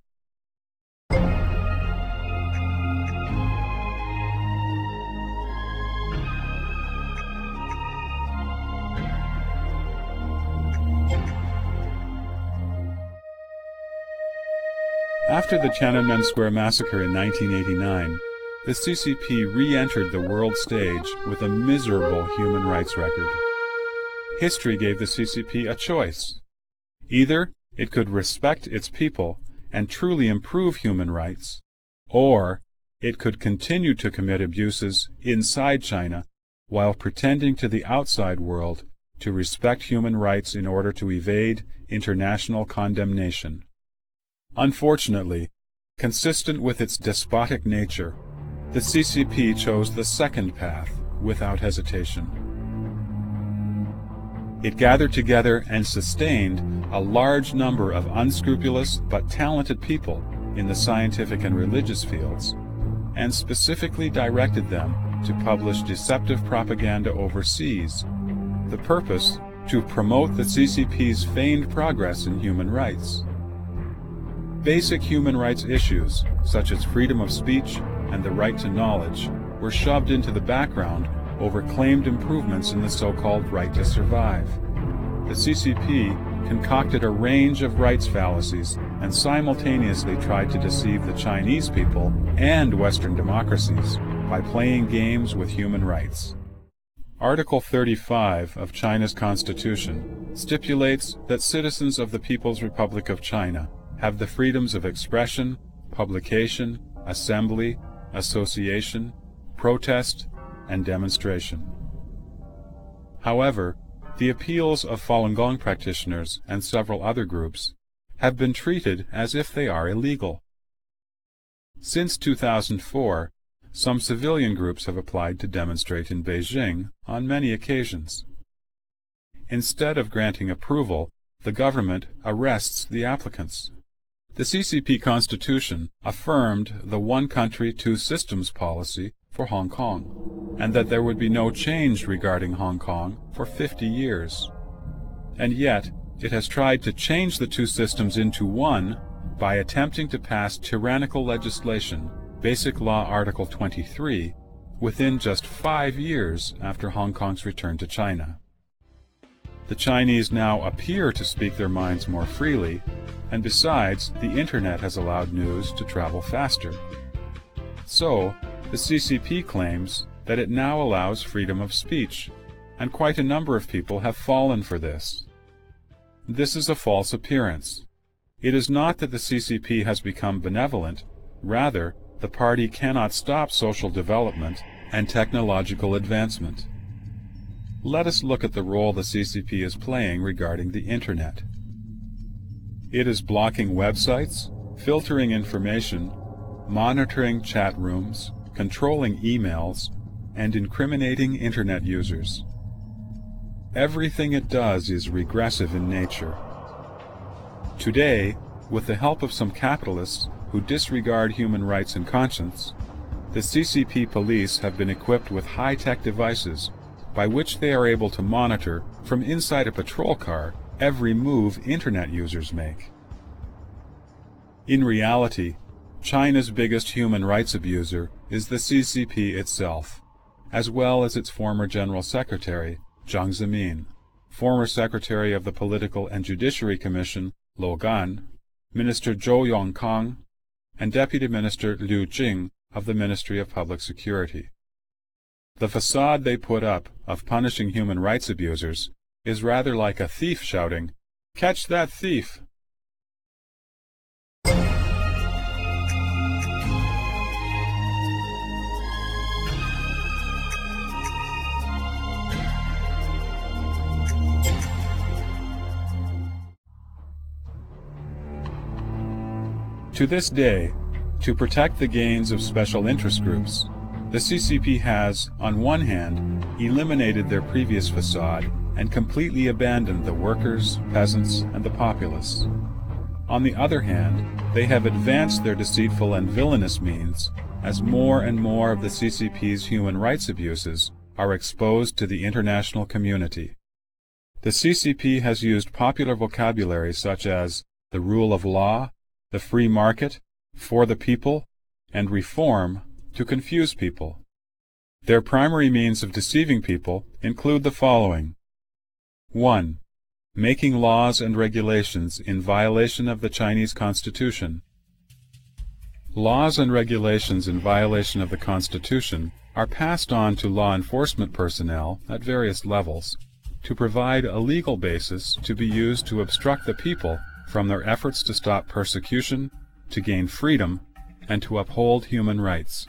Speaker 1: After the Tiananmen Square massacre in 1989, the CCP re-entered the world stage with a miserable human rights record. History gave the CCP a choice. Either it could respect its people and truly improve human rights, or it could continue to commit abuses inside China while pretending to the outside world to respect human rights in order to evade international condemnation. Unfortunately, consistent with its despotic nature, the CCP chose the second path without hesitation. It gathered together and sustained a large number of unscrupulous but talented people in the scientific and religious fields, and specifically directed them to publish deceptive propaganda overseas, the purpose to promote the CCP's feigned progress in human rights. Basic human rights issues, such as freedom of speech and the right to knowledge, were shoved into the background over claimed improvements in the so-called right to survive. The CCP concocted a range of rights fallacies and simultaneously tried to deceive the Chinese people and Western democracies by playing games with human rights. Article 35 of China's Constitution stipulates that citizens of the People's Republic of China have the freedoms of expression, publication, assembly, association, protest, and demonstration. However, the appeals of Falun Gong practitioners and several other groups have been treated as if they are illegal. Since 2004, some civilian groups have applied to demonstrate in Beijing on many occasions. Instead of granting approval, the government arrests the applicants. The CCP Constitution affirmed the one country, two systems policy for Hong Kong, and that there would be no change regarding Hong Kong for 50 years. And yet, it has tried to change the two systems into one by attempting to pass tyrannical legislation, Basic Law Article 23, within just 5 years after Hong Kong's return to China. The Chinese now appear to speak their minds more freely, and besides, the Internet has allowed news to travel faster. So, the CCP claims that it now allows freedom of speech, and quite a number of people have fallen for this. This is a false appearance. It is not that the CCP has become benevolent, rather, the party cannot stop social development and technological advancement. let us look at the role the CCP is playing regarding the Internet. It is blocking websites, filtering information, monitoring chat rooms, controlling emails, and incriminating Internet users. Everything it does is regressive in nature. Today, with the help of some capitalists who disregard human rights and conscience, the CCP police have been equipped with high-tech devices by which they are able to monitor from inside a patrol car every move Internet users make. In reality, China's biggest human rights abuser is the CCP itself, as well as its former General Secretary, Jiang Zemin, former Secretary of the Political and Judiciary Commission, Luo Gan, Minister Zhou Yongkang, and Deputy Minister Liu Jing of the Ministry of Public Security. The facade they put up of punishing human rights abusers is rather like a thief shouting, "Catch that thief!" To this day, to protect the gains of special interest groups, the CCP has, on one hand, eliminated their previous facade and completely abandoned the workers, peasants, and the populace. On the other hand, they have advanced their deceitful and villainous means as more and more of the CCP's human rights abuses are exposed to the international community. The CCP has used popular vocabulary such as the rule of law, the free market, for the people, and reform to confuse people. Their primary means of deceiving people include the following. 1. Making laws and regulations in violation of the Chinese Constitution. Laws and regulations in violation of the Constitution are passed on to law enforcement personnel at various levels to provide a legal basis to be used to obstruct the people from their efforts to stop persecution, to gain freedom, and to uphold human rights.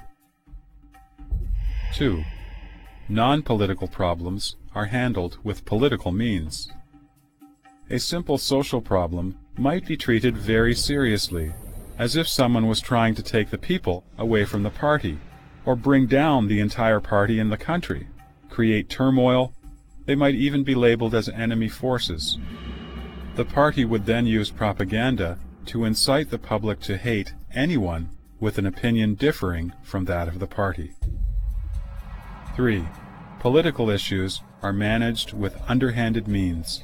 Speaker 1: 2. Non-political problems are handled with political means. A simple social problem might be treated very seriously, as if someone was trying to take the people away from the party, or bring down the entire party in the country, create turmoil. They might even be labeled as enemy forces. The party would then use propaganda to incite the public to hate anyone with an opinion differing from that of the party. 3. Political issues are managed with underhanded means.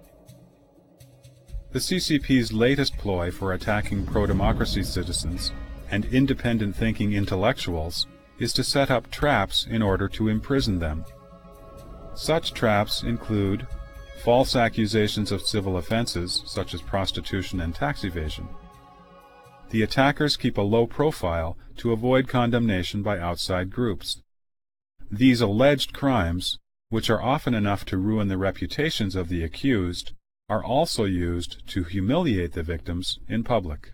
Speaker 1: The CCP's latest ploy for attacking pro-democracy citizens and independent-thinking intellectuals is to set up traps in order to imprison them. Such traps include false accusations of civil offenses such as prostitution and tax evasion. The attackers keep a low profile to avoid condemnation by outside groups. These alleged crimes, which are often enough to ruin the reputations of the accused, are also used to humiliate the victims in public.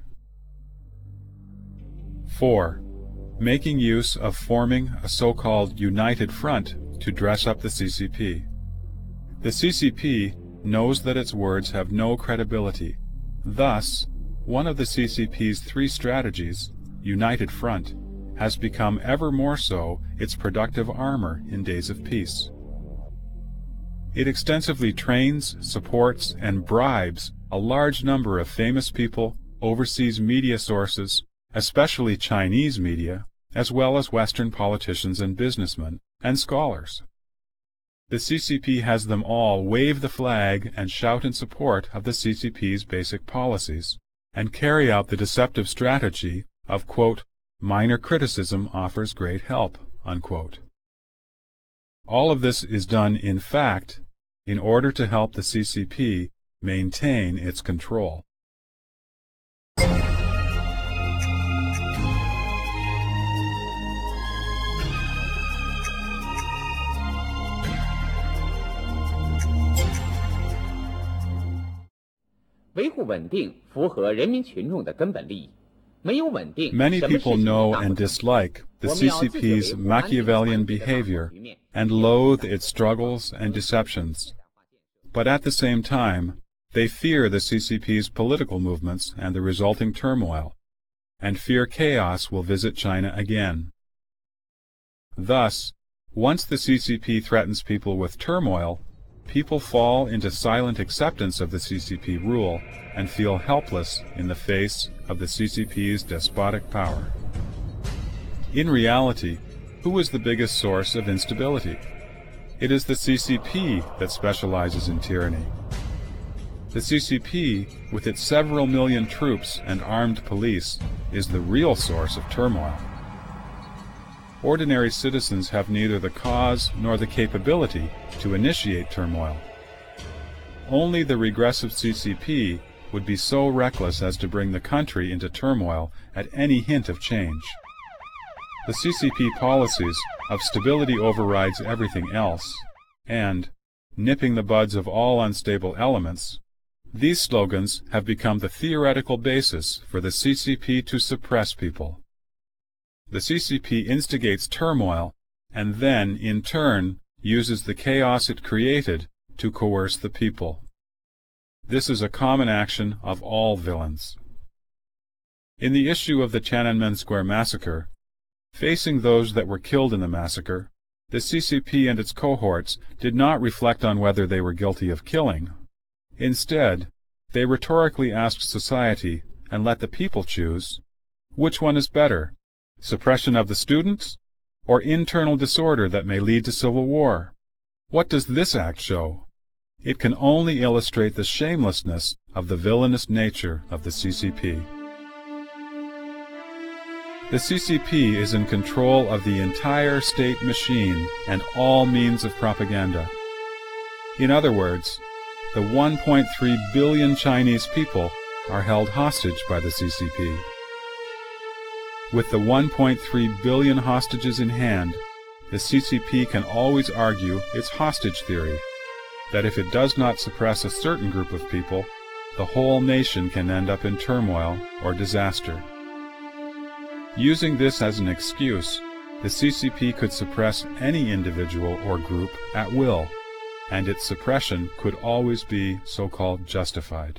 Speaker 1: 4. Making use of forming a so-called united front to dress up the CCP. The CCP knows that its words have no credibility. Thus, one of the CCP's 3 strategies, United Front, has become ever more so its productive armor in days of peace. It extensively trains, supports, and bribes a large number of famous people, overseas media sources, especially Chinese media, as well as Western politicians and businessmen, and scholars. The CCP has them all wave the flag and shout in support of the CCP's basic policies, and carry out the deceptive strategy of, quote, minor criticism offers great help, unquote. All of this is done, in fact, in order to help the CCP maintain its control.
Speaker 8: 维护稳定符合人民群众的根本利益，
Speaker 1: Many people know and dislike the CCP's Machiavellian behavior and loathe its struggles and deceptions. But at the same time, they fear the CCP's political movements and the resulting turmoil, and fear chaos will visit China again. Thus, once the CCP threatens people with turmoil, people fall into silent acceptance of the CCP rule and feel helpless in the face of the CCP's despotic power. In reality, who is the biggest source of instability? It is the CCP that specializes in tyranny. The CCP, with its several million troops and armed police, is the real source of turmoil. Ordinary citizens have neither the cause nor the capability to initiate turmoil. Only the regressive CCP would be so reckless as to bring the country into turmoil at any hint of change. The CCP policies of stability overrides everything else, and nipping the buds of all unstable elements, these slogans have become the theoretical basis for the CCP to suppress people. The CCP instigates turmoil and then, in turn, uses the chaos it created to coerce the people. This is a common action of all villains. In the issue of the Tiananmen Square massacre, facing those that were killed in the massacre, the CCP and its cohorts did not reflect on whether they were guilty of killing. Instead, they rhetorically asked society, and let the people choose, which one is better, suppression of the students, or internal disorder that may lead to civil war? What does this act show? It can only illustrate the shamelessness of the villainous nature of the CCP. The CCP is in control of the entire state machine and all means of propaganda. In other words, the 1.3 billion Chinese people are held hostage by the CCP. With the 1.3 billion hostages in hand, the CCP can always argue its hostage theory, that if it does not suppress a certain group of people, the whole nation can end up in turmoil or disaster. Using this as an excuse, the CCP could suppress any individual or group at will, and its suppression could always be so-called justified.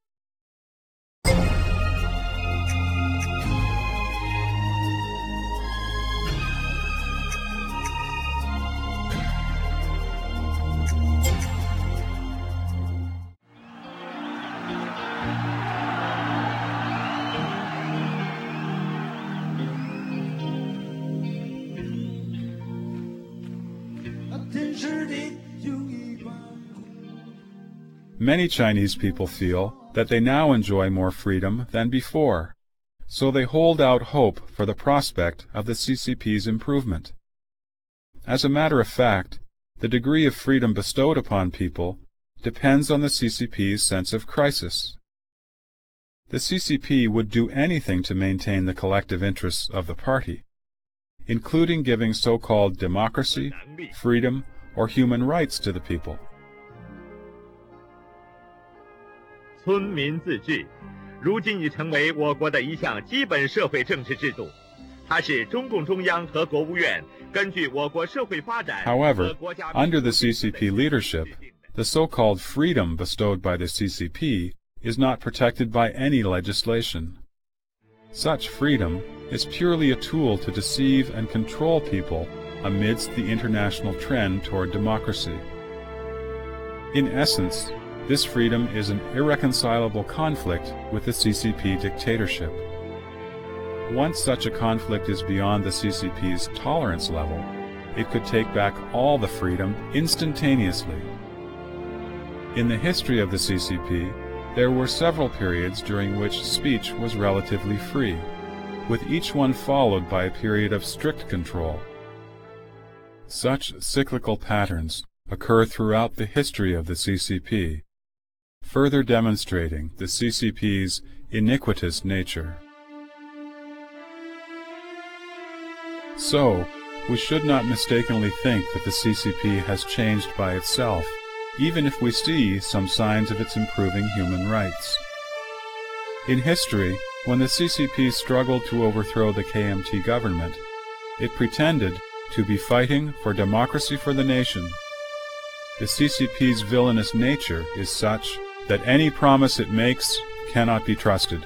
Speaker 1: Many Chinese people feel that they now enjoy more freedom than before, so they hold out hope for the prospect of the CCP's improvement. As a matter of fact, the degree of freedom bestowed upon people depends on the CCP's sense of crisis. The CCP would do anything to maintain the collective interests of the party, including giving so-called democracy, freedom, or human rights to the people.
Speaker 9: 村民自治，如今已成为我国的一项基本社会政治制度。它是中共中央和国务院根据我国社会发展。
Speaker 1: However, under the CCP leadership, the so-called freedom bestowed by the CCP is not protected by any legislation. Such freedom is purely a tool to deceive and control people amidst the international trend toward democracy. In essence, this freedom is an irreconcilable conflict with the CCP dictatorship. Once such a conflict is beyond the CCP's tolerance level, it could take back all the freedom instantaneously. In the history of the CCP, there were several periods during which speech was relatively free, with each one followed by a period of strict control. Such cyclical patterns occur throughout the history of the CCP, further demonstrating the CCP's iniquitous nature. So, we should not mistakenly think that the CCP has changed by itself, even if we see some signs of its improving human rights. In history, When the CCP struggled to overthrow the KMT government, it pretended to be fighting for democracy for the nation. The CCP's villainous nature is such that any promise it makes cannot be trusted.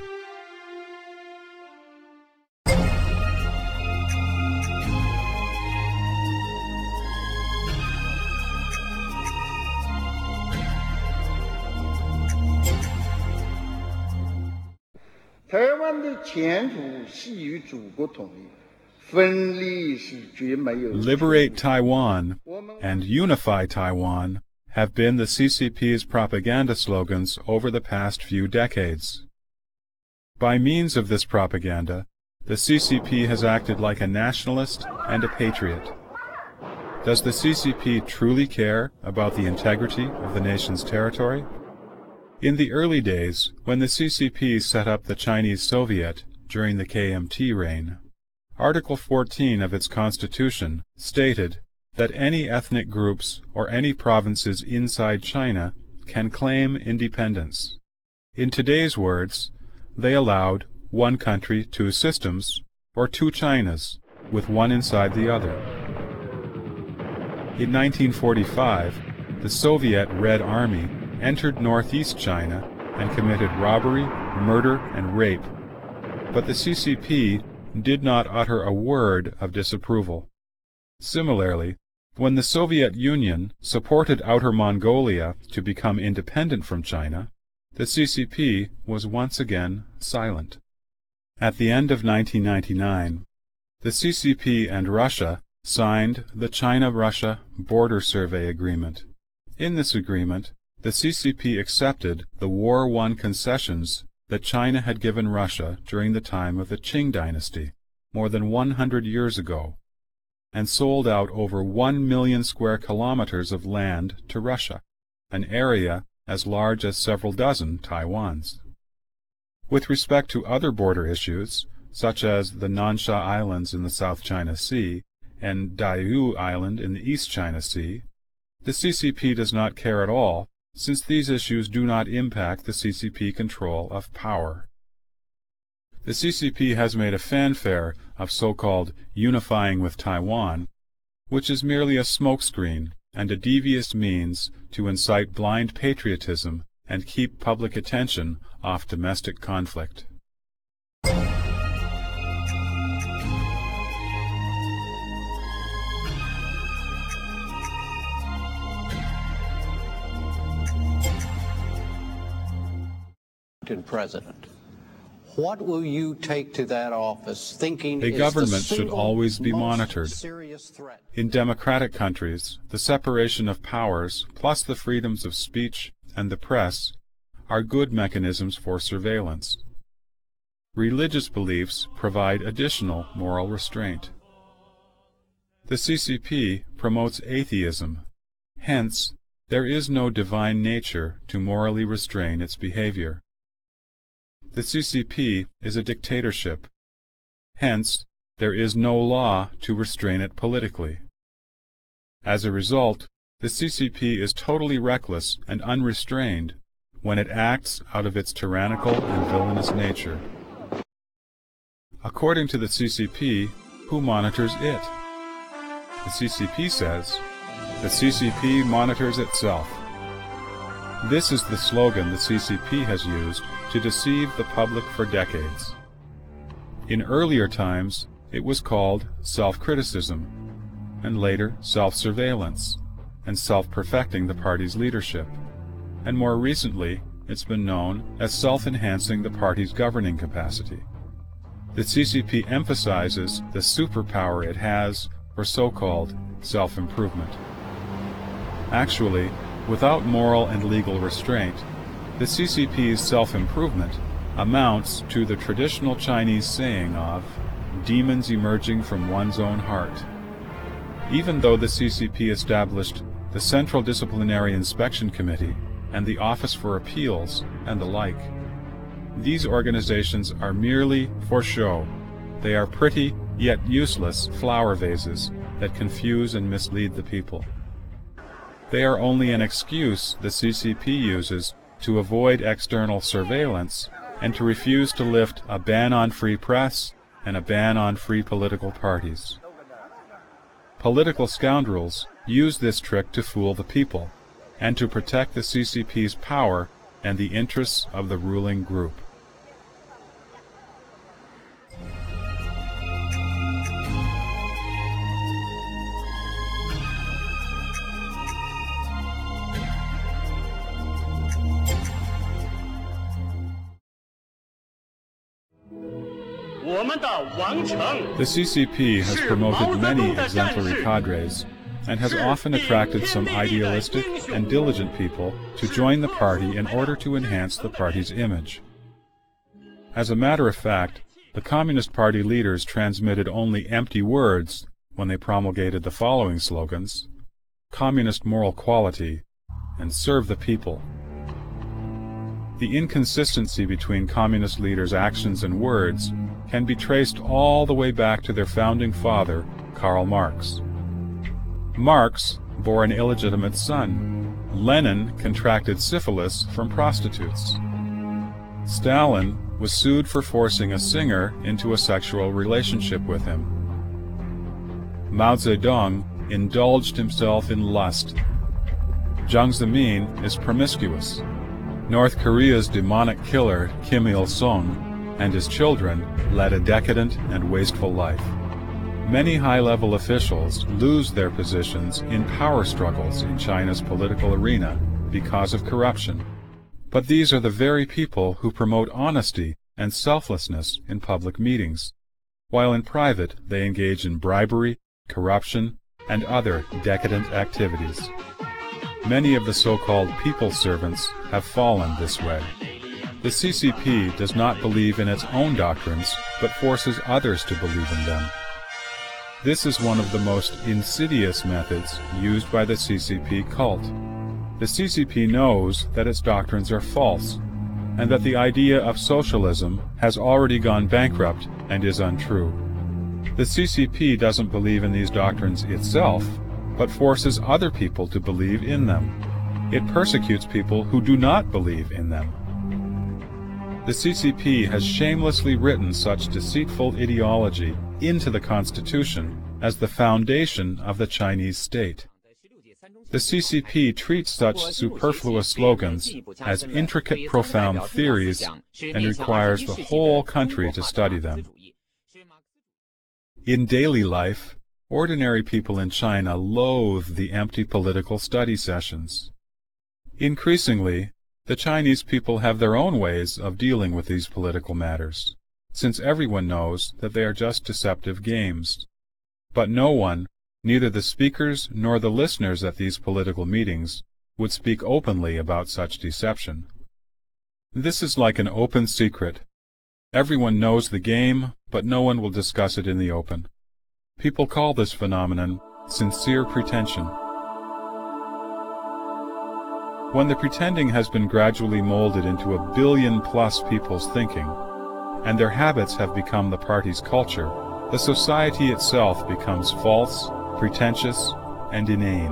Speaker 1: Liberate Taiwan and Unify Taiwan have been the CCP's propaganda slogans over the past few decades. By means of this propaganda, the CCP has acted like a nationalist and a patriot. Does the CCP truly care about the integrity of the nation's territory? In the early days, when the CCP set up the Chinese Soviet during the KMT reign, Article 14 of its constitution stated that any ethnic groups or any provinces inside China can claim independence. In today's words, they allowed one country, two systems, or two Chinas, with one inside the other. In 1945, the Soviet Red Army entered northeast China and committed robbery, murder, and rape, but the CCP did not utter a word of disapproval. Similarly, when the Soviet Union supported Outer Mongolia to become independent from China, the CCP was once again silent. At the end of 1999, the CCP and Russia signed the China-Russia Border Survey Agreement. In this agreement, the CCP accepted the war-won concessions that China had given Russia during the time of the Qing dynasty, more than 100 years ago, and sold out over 1 million square kilometers of land to Russia, an area as large as several dozen Taiwans. With respect to other border issues, such as the Nansha Islands in the South China Sea and Diaoyu Island in the East China Sea, the CCP does not care at all, since these issues do not impact the CCP control of power. The CCP has made a fanfare of so-called unifying with Taiwan, which is merely a smokescreen and a devious means to incite blind patriotism and keep public attention off domestic conflict.
Speaker 10: President, what will you take to that office thinking
Speaker 1: a government should always be monitored? In democratic countries, the separation of powers plus the freedoms of speech and the press are good mechanisms for surveillance. Religious beliefs provide additional moral restraint. The CCP promotes atheism. Hence, there is no divine nature to morally restrain its behavior. The CCP is a dictatorship. Hence, there is no law to restrain it politically. As a result, the CCP is totally reckless and unrestrained when it acts out of its tyrannical and villainous nature. According to the CCP, who monitors it? The CCP says, "The CCP monitors itself." This is the slogan the CCP has used to deceive the public for decades. In earlier times, it was called self-criticism, and later self-surveillance, and self-perfecting the party's leadership, and more recently, it's been known as self-enhancing the party's governing capacity. The CCP emphasizes the superpower it has for so-called self-improvement. Actually, without moral and legal restraint, the CCP's self-improvement amounts to the traditional Chinese saying of demons emerging from one's own heart. Even though the CCP established the Central Disciplinary Inspection Committee and the Office for Appeals and the like, these organizations are merely for show. They are pretty yet useless flower vases that confuse and mislead the people. They are only an excuse the CCP uses to avoid external surveillance and to refuse to lift a ban on free press and a ban on free political parties. Political scoundrels use this trick to fool the people and to protect the CCP's power and the interests of the ruling group. The CCP has promoted many exemplary cadres and has often attracted some idealistic and diligent people to join the party in order to enhance the party's image. As a matter of fact, the Communist Party leaders transmitted only empty words when they promulgated the following slogans: Communist moral quality and serve the people. The inconsistency between Communist leaders' actions and words can be traced all the way back to their founding father, Karl Marx. Marx bore an illegitimate son. Lenin contracted syphilis from prostitutes. Stalin was sued for forcing a singer into a sexual relationship with him. Mao Zedong indulged himself in lust. Jiang Zemin is promiscuous. North Korea's demonic killer Kim Il-sung and his children led a decadent and wasteful life. Many high-level officials lose their positions in power struggles in China's political arena because of corruption. But these are the very people who promote honesty and selflessness in public meetings, while in private they engage in bribery, corruption, and other decadent activities. Many of the so-called people servants have fallen this way. The CCP does not believe in its own doctrines, but forces others to believe in them. This is one of the most insidious methods used by the CCP cult. The CCP knows that its doctrines are false, and that the idea of socialism has already gone bankrupt and is untrue. The CCP doesn't believe in these doctrines itself, but forces other people to believe in them. It persecutes people who do not believe in them. The CCP has shamelessly written such deceitful ideology into the Constitution as the foundation of the Chinese state. The CCP treats such superfluous slogans as intricate, profound theories and requires the whole country to study them. In daily life, ordinary people in China loathe the empty political study sessions. Increasingly, the Chinese people have their own ways of dealing with these political matters, since everyone knows that they are just deceptive games. But no one, neither the speakers nor the listeners at these political meetings, would speak openly about such deception. This is like an open secret. Everyone knows the game, but no one will discuss it in the open. People call this phenomenon sincere pretension. When the pretending has been gradually molded into 1 billion-plus people's thinking, and their habits have become the party's culture, the society itself becomes false, pretentious, and inane.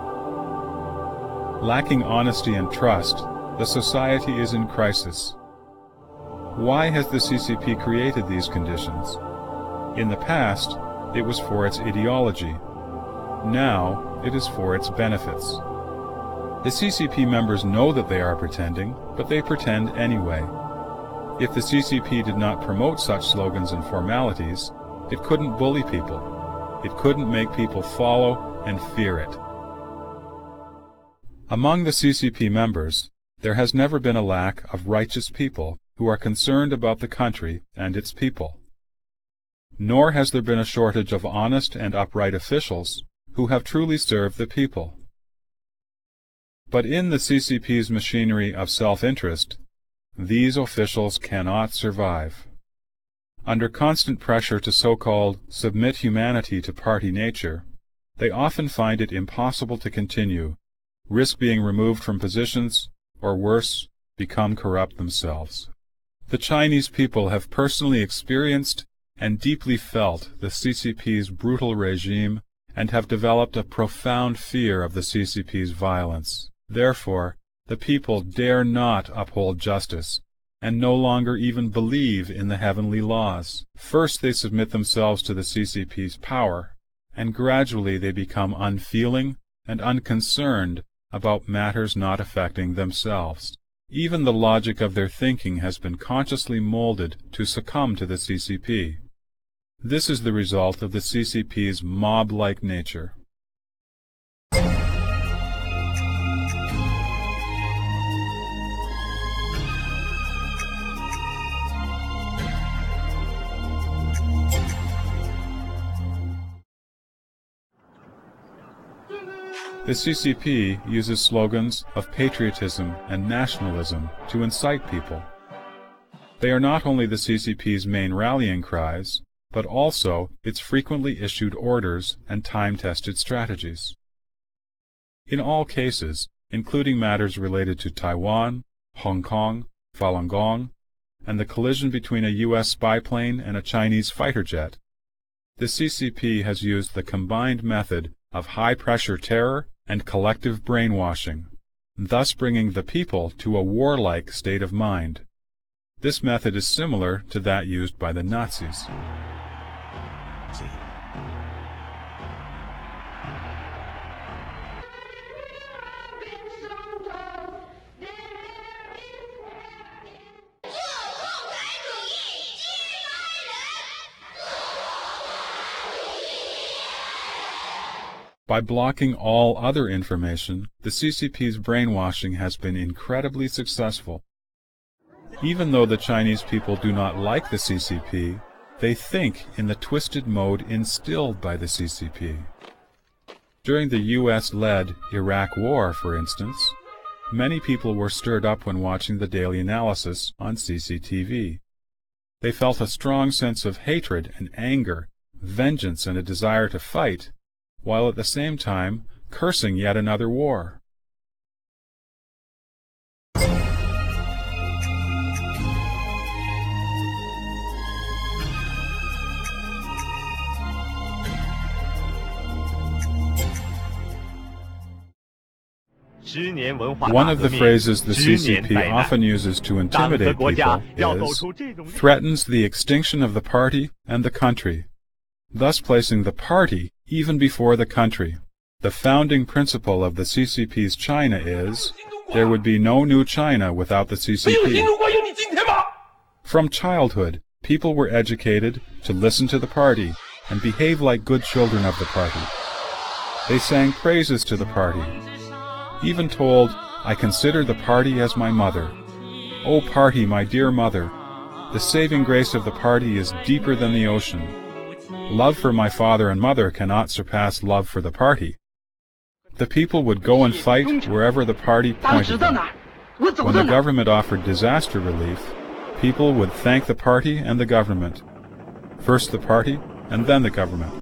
Speaker 1: Lacking honesty and trust, the society is in crisis. Why has the CCP created these conditions? In the past, it was for its ideology. Now, it is for its benefits. The CCP members know that they are pretending, but they pretend anyway. If the CCP did not promote such slogans and formalities, it couldn't bully people. It couldn't make people follow and fear it. Among the CCP members, there has never been a lack of righteous people who are concerned about the country and its people. Nor has there been a shortage of honest and upright officials who have truly served the people. But in the CCP's machinery of self-interest, these officials cannot survive. Under constant pressure to so-called submit humanity to party nature, they often find it impossible to continue, risk being removed from positions, or worse, become corrupt themselves. The Chinese people have personally experienced and deeply felt the CCP's brutal regime and have developed a profound fear of the CCP's violence. Therefore, the people dare not uphold justice and no longer even believe in the heavenly laws. First they submit themselves to the CCP's power, and gradually they become unfeeling and unconcerned about matters not affecting themselves. Even the logic of their thinking has been consciously molded to succumb to the CCP. This is the result of the CCP's mob-like nature. The CCP uses slogans of patriotism and nationalism to incite people. They are not only the CCP's main rallying cries, but also its frequently issued orders and time-tested strategies. In all cases, including matters related to Taiwan, Hong Kong, Falun Gong, and the collision between a U.S. spy plane and a Chinese fighter jet, the CCP has used the combined method of high-pressure terror and collective brainwashing, thus bringing the people to a warlike state of mind. This method is similar to that used by the Nazis. By blocking all other information, the CCP's brainwashing has been incredibly successful. Even though the Chinese people do not like the CCP, they think in the twisted mode instilled by the CCP. During the U.S.-led Iraq War, for instance, many people were stirred up when watching the daily analysis on CCTV. They felt a strong sense of hatred and anger, vengeance and a desire to fight, while at the same time cursing yet another war. One of the phrases the CCP often uses to intimidate people is, threatens the extinction of the party and the country, thus placing the party even before the country. The founding principle of the CCP's China is, there would be no new China without the CCP. From childhood, people were educated to listen to the party and behave like good children of the party. They sang praises to the party, even told, "I consider the party as my mother. O party, my dear mother, the saving grace of the party is deeper than the ocean. Love for my father and mother cannot surpass love for the party." The people would go and fight wherever the party pointed them. When the government offered disaster relief, people would thank the party and the government. First the party, and then the government.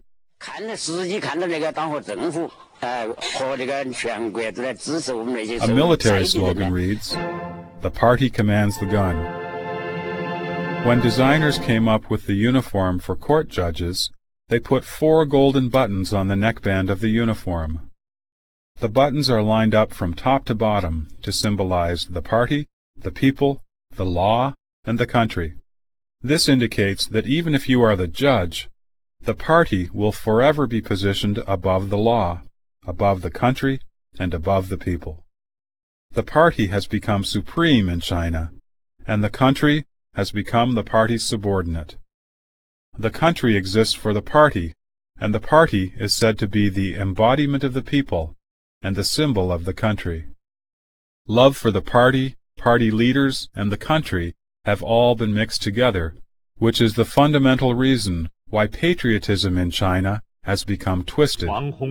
Speaker 1: A military slogan reads, "The party commands the gun." When designers came up with the uniform for court judges, they put 4 golden buttons on the neckband of the uniform. The buttons are lined up from top to bottom to symbolize the party, the people, the law, and the country. This indicates that even if you are the judge, the party will forever be positioned above the law, above the country, and above the people. The party has become supreme in China, and the country has become the party's subordinate. The country exists for the party, and the party is said to be the embodiment of the people and the symbol of the country. Love for the party, party leaders, and the country have all been mixed together, which is the fundamental reason why patriotism in China has become twisted.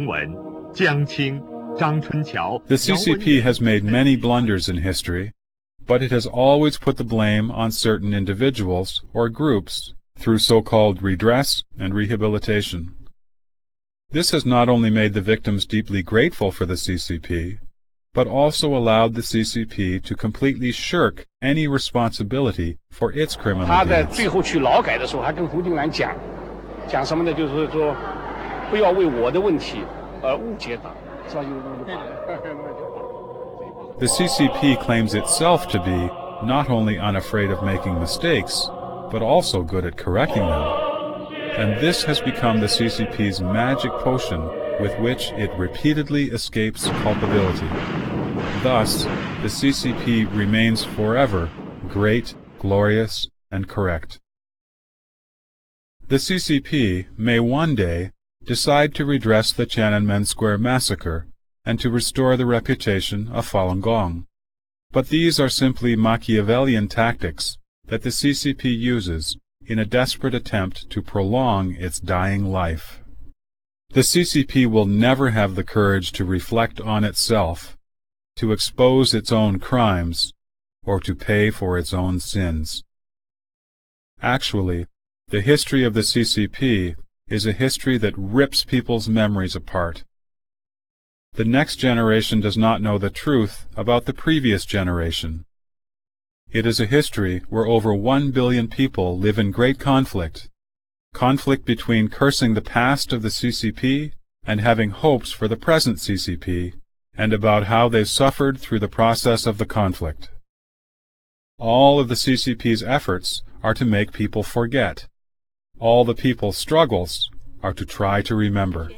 Speaker 1: The CCP has made many blunders in history, but it has always put the blame on certain individuals or groups through so-called redress and rehabilitation. This has not only made the victims deeply grateful for the CCP, but also allowed the CCP to completely shirk any responsibility for its criminal deeds.
Speaker 6: 他在最后去劳改的时候，还跟胡金兰讲什么呢？就是说，不要为我的问题而误解党。
Speaker 1: The CCP claims itself to be not only unafraid of making mistakes, but also good at correcting them. And this has become the CCP's magic potion with which it repeatedly escapes culpability. Thus, the CCP remains forever great, glorious, and correct. The CCP may one day decide to redress the Tiananmen Square massacre and to restore the reputation of Falun Gong. But these are simply Machiavellian tactics that the CCP uses in a desperate attempt to prolong its dying life. The CCP will never have the courage to reflect on itself, to expose its own crimes, or to pay for its own sins. Actually, the history of the CCP is a history that rips people's memories apart. The next generation does not know the truth about the previous generation. It is a history where over 1 billion people live in great conflict between cursing the past of the CCP and having hopes for the present CCP, and about how they suffered through the process of the conflict. All of the CCP's efforts are to make people forget. All the people's struggles are to try to remember.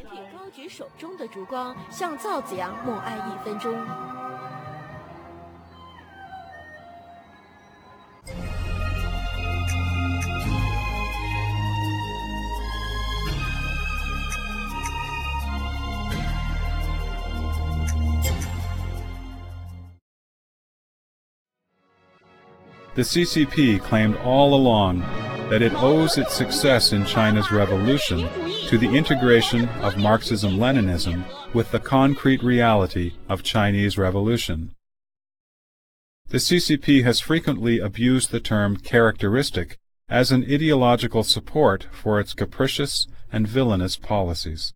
Speaker 1: The CCP claimed all along that it owes its success in China's revolution to the integration of Marxism-Leninism with the concrete reality of Chinese revolution. The CCP has frequently abused the term characteristic as an ideological support for its capricious and villainous policies.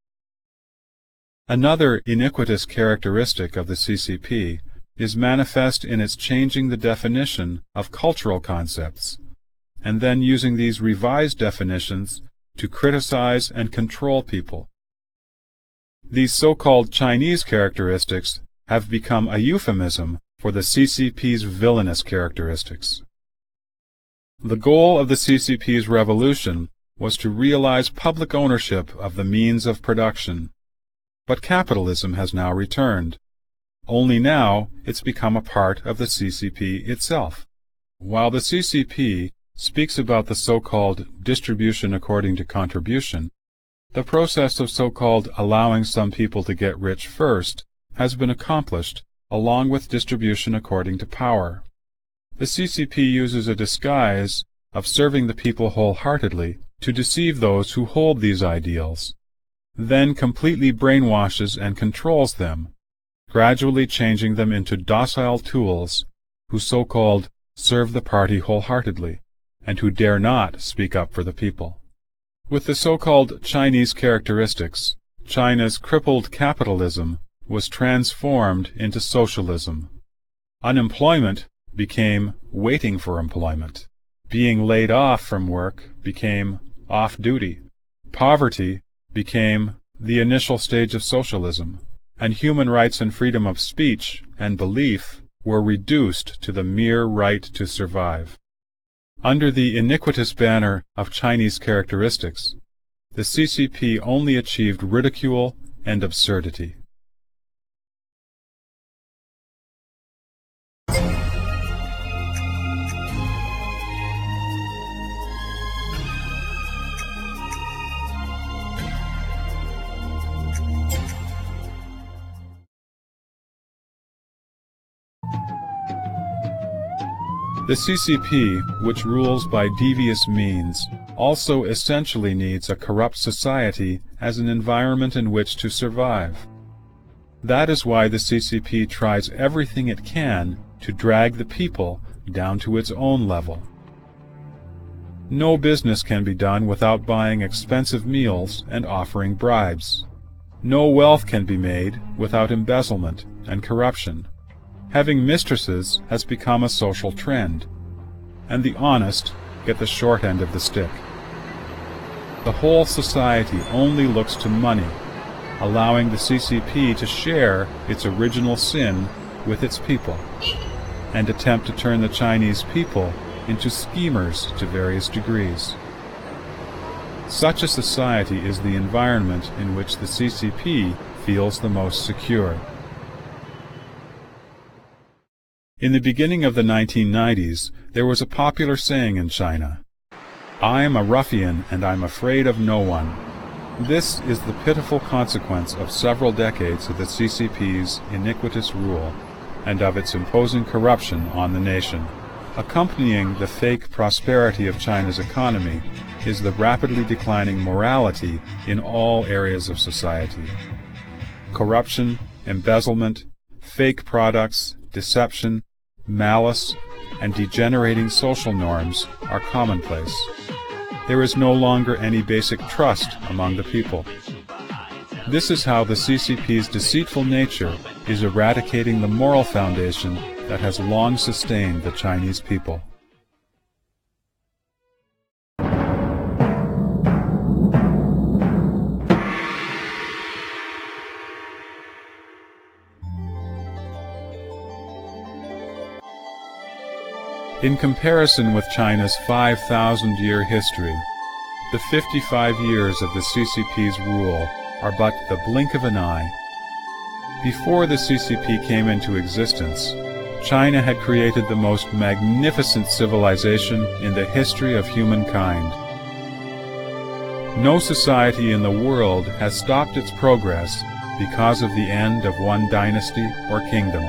Speaker 1: Another iniquitous characteristic of the CCP is manifest in its changing the definition of cultural concepts, and then using these revised definitions to criticize and control people. These so-called Chinese characteristics have become a euphemism for the CCP's villainous characteristics. The goal of the CCP's revolution was to realize public ownership of the means of production, but capitalism has now returned. Only now it's become a part of the CCP itself. While the CCP speaks about the so-called distribution according to contribution, the process of so-called allowing some people to get rich first has been accomplished along with distribution according to power. The CCP uses a disguise of serving the people wholeheartedly to deceive those who hold these ideals, then completely brainwashes and controls them, gradually changing them into docile tools who so-called serve the party wholeheartedly, and who dare not speak up for the people. With the so-called Chinese characteristics, China's crippled capitalism was transformed into socialism. Unemployment became waiting for employment. Being laid off from work became off-duty. Poverty became the initial stage of socialism, and human rights and freedom of speech and belief were reduced to the mere right to survive. Under the iniquitous banner of Chinese characteristics, the CCP only achieved ridicule and absurdity. The CCP, which rules by devious means, also essentially needs a corrupt society as an environment in which to survive. That is why the CCP tries everything it can to drag the people down to its own level. No business can be done without buying expensive meals and offering bribes. No wealth can be made without embezzlement and corruption. Having mistresses has become a social trend, and the honest get the short end of the stick. The whole society only looks to money, allowing the CCP to share its original sin with its people. and attempt to turn the Chinese people into schemers to various degrees. Such a society is the environment in which the CCP feels the most secure. In the beginning of the 1990s, there was a popular saying in China, "I am a ruffian and I'm afraid of no one." This is the pitiful consequence of several decades of the CCP's iniquitous rule and of its imposing corruption on the nation. Accompanying the fake prosperity of China's economy is the rapidly declining morality in all areas of society. Corruption, embezzlement, fake products, deception, malice, and degenerating social norms are commonplace. There is no longer any basic trust among the people. This is how the CCP's deceitful nature is eradicating the moral foundation that has long sustained the Chinese people. In comparison with China's 5,000-year history, the 55 years of the CCP's rule are but the blink of an eye. Before the CCP came into existence, China had created the most magnificent civilization in the history of humankind. No society in the world has stopped its progress because of the end of one dynasty or kingdom.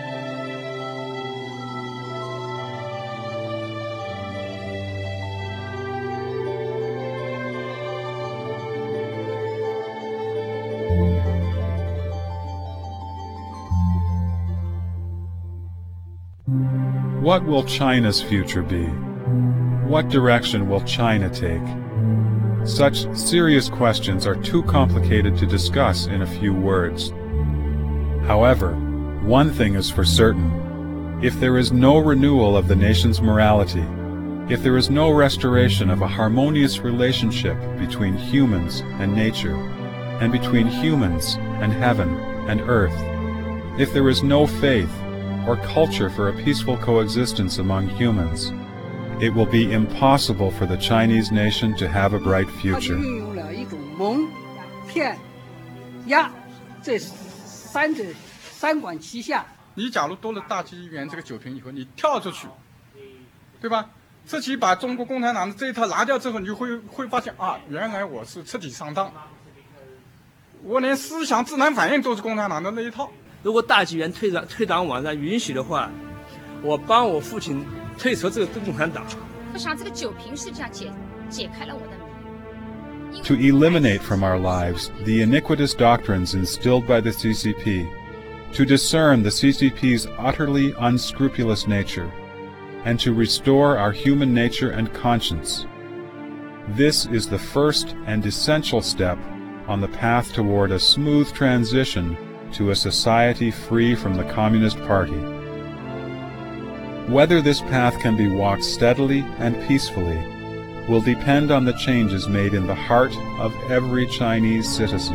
Speaker 1: What will China's future be? What direction will China take? Such serious questions are too complicated to discuss in a few words. However, one thing is for certain. If there is no renewal of the nation's morality, if there is no restoration of a harmonious relationship between humans and nature, and between humans and heaven and earth, if there is no faith or culture for a peaceful coexistence among humans, it will be impossible for the Chinese nation to have a bright future.
Speaker 11: 它运用了一种蒙、骗、压这三管齐下。
Speaker 12: 你假如夺了大纪元这个酒瓶以后，你跳出去，对吧？自己把中国共产党的这一套拿掉之后，你就会发现啊，原来我是彻底上当，我连思想自然反应都是共产党的那一套。
Speaker 13: 如果大纪元退党网站允许的话，我帮我父亲退出这个共产党。
Speaker 14: 我想这个酒瓶实际上解开了我的谜。
Speaker 1: To eliminate from our lives the iniquitous doctrines instilled by the CCP, to discern the CCP's utterly unscrupulous nature, and to restore our human nature and conscience. This is the first and essential step on the path toward a smooth transition to a society free from the Communist Party. Whether this path can be walked steadily and peacefully will depend on the changes made in the heart of every Chinese citizen.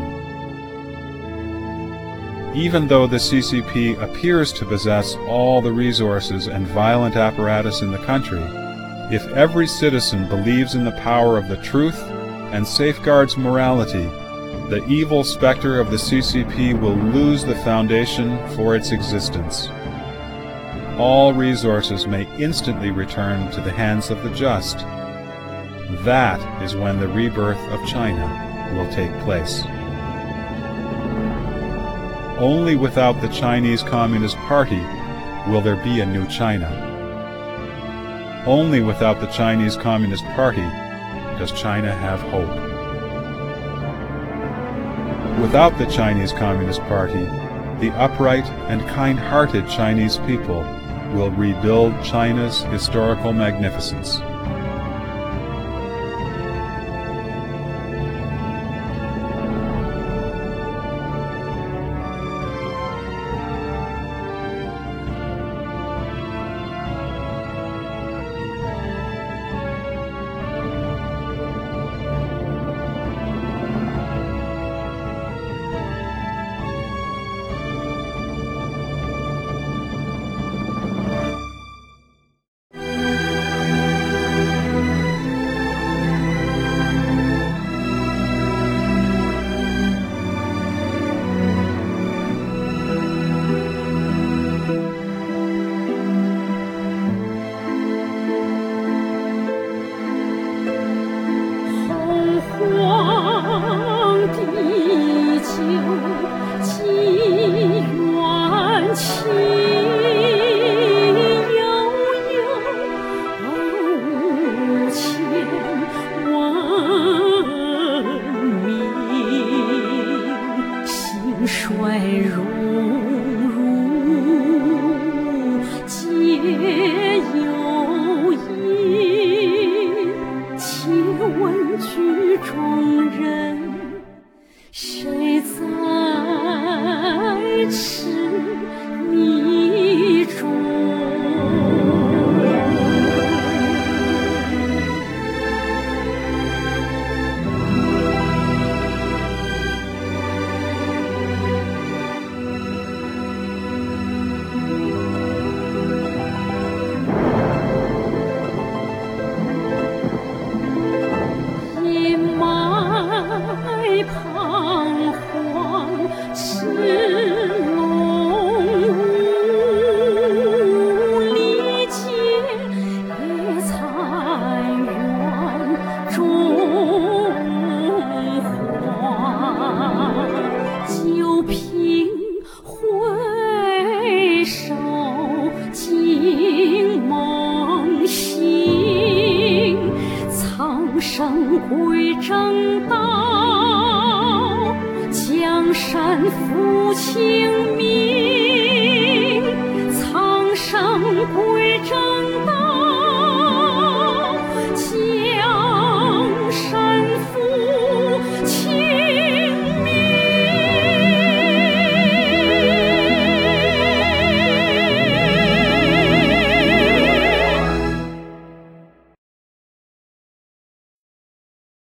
Speaker 1: Even though the CCP appears to possess all the resources and violent apparatus in the country, if every citizen believes in the power of the truth and safeguards morality, the evil specter of the CCP will lose the foundation for its existence. All resources may instantly return to the hands of the just. That is when the rebirth of China will take place. Only without the Chinese Communist Party will there be a new China. Only without the Chinese Communist Party does China have hope. Without the Chinese Communist Party, the upright and kind-hearted Chinese people will rebuild China's historical magnificence.
Speaker 15: 有意，且问局中人，谁在痴迷中？彷徨，赤龙无力解，也残愿中华。旧瓶回首，尽梦醒。苍山归正道，江山抚清明。苍山归正道。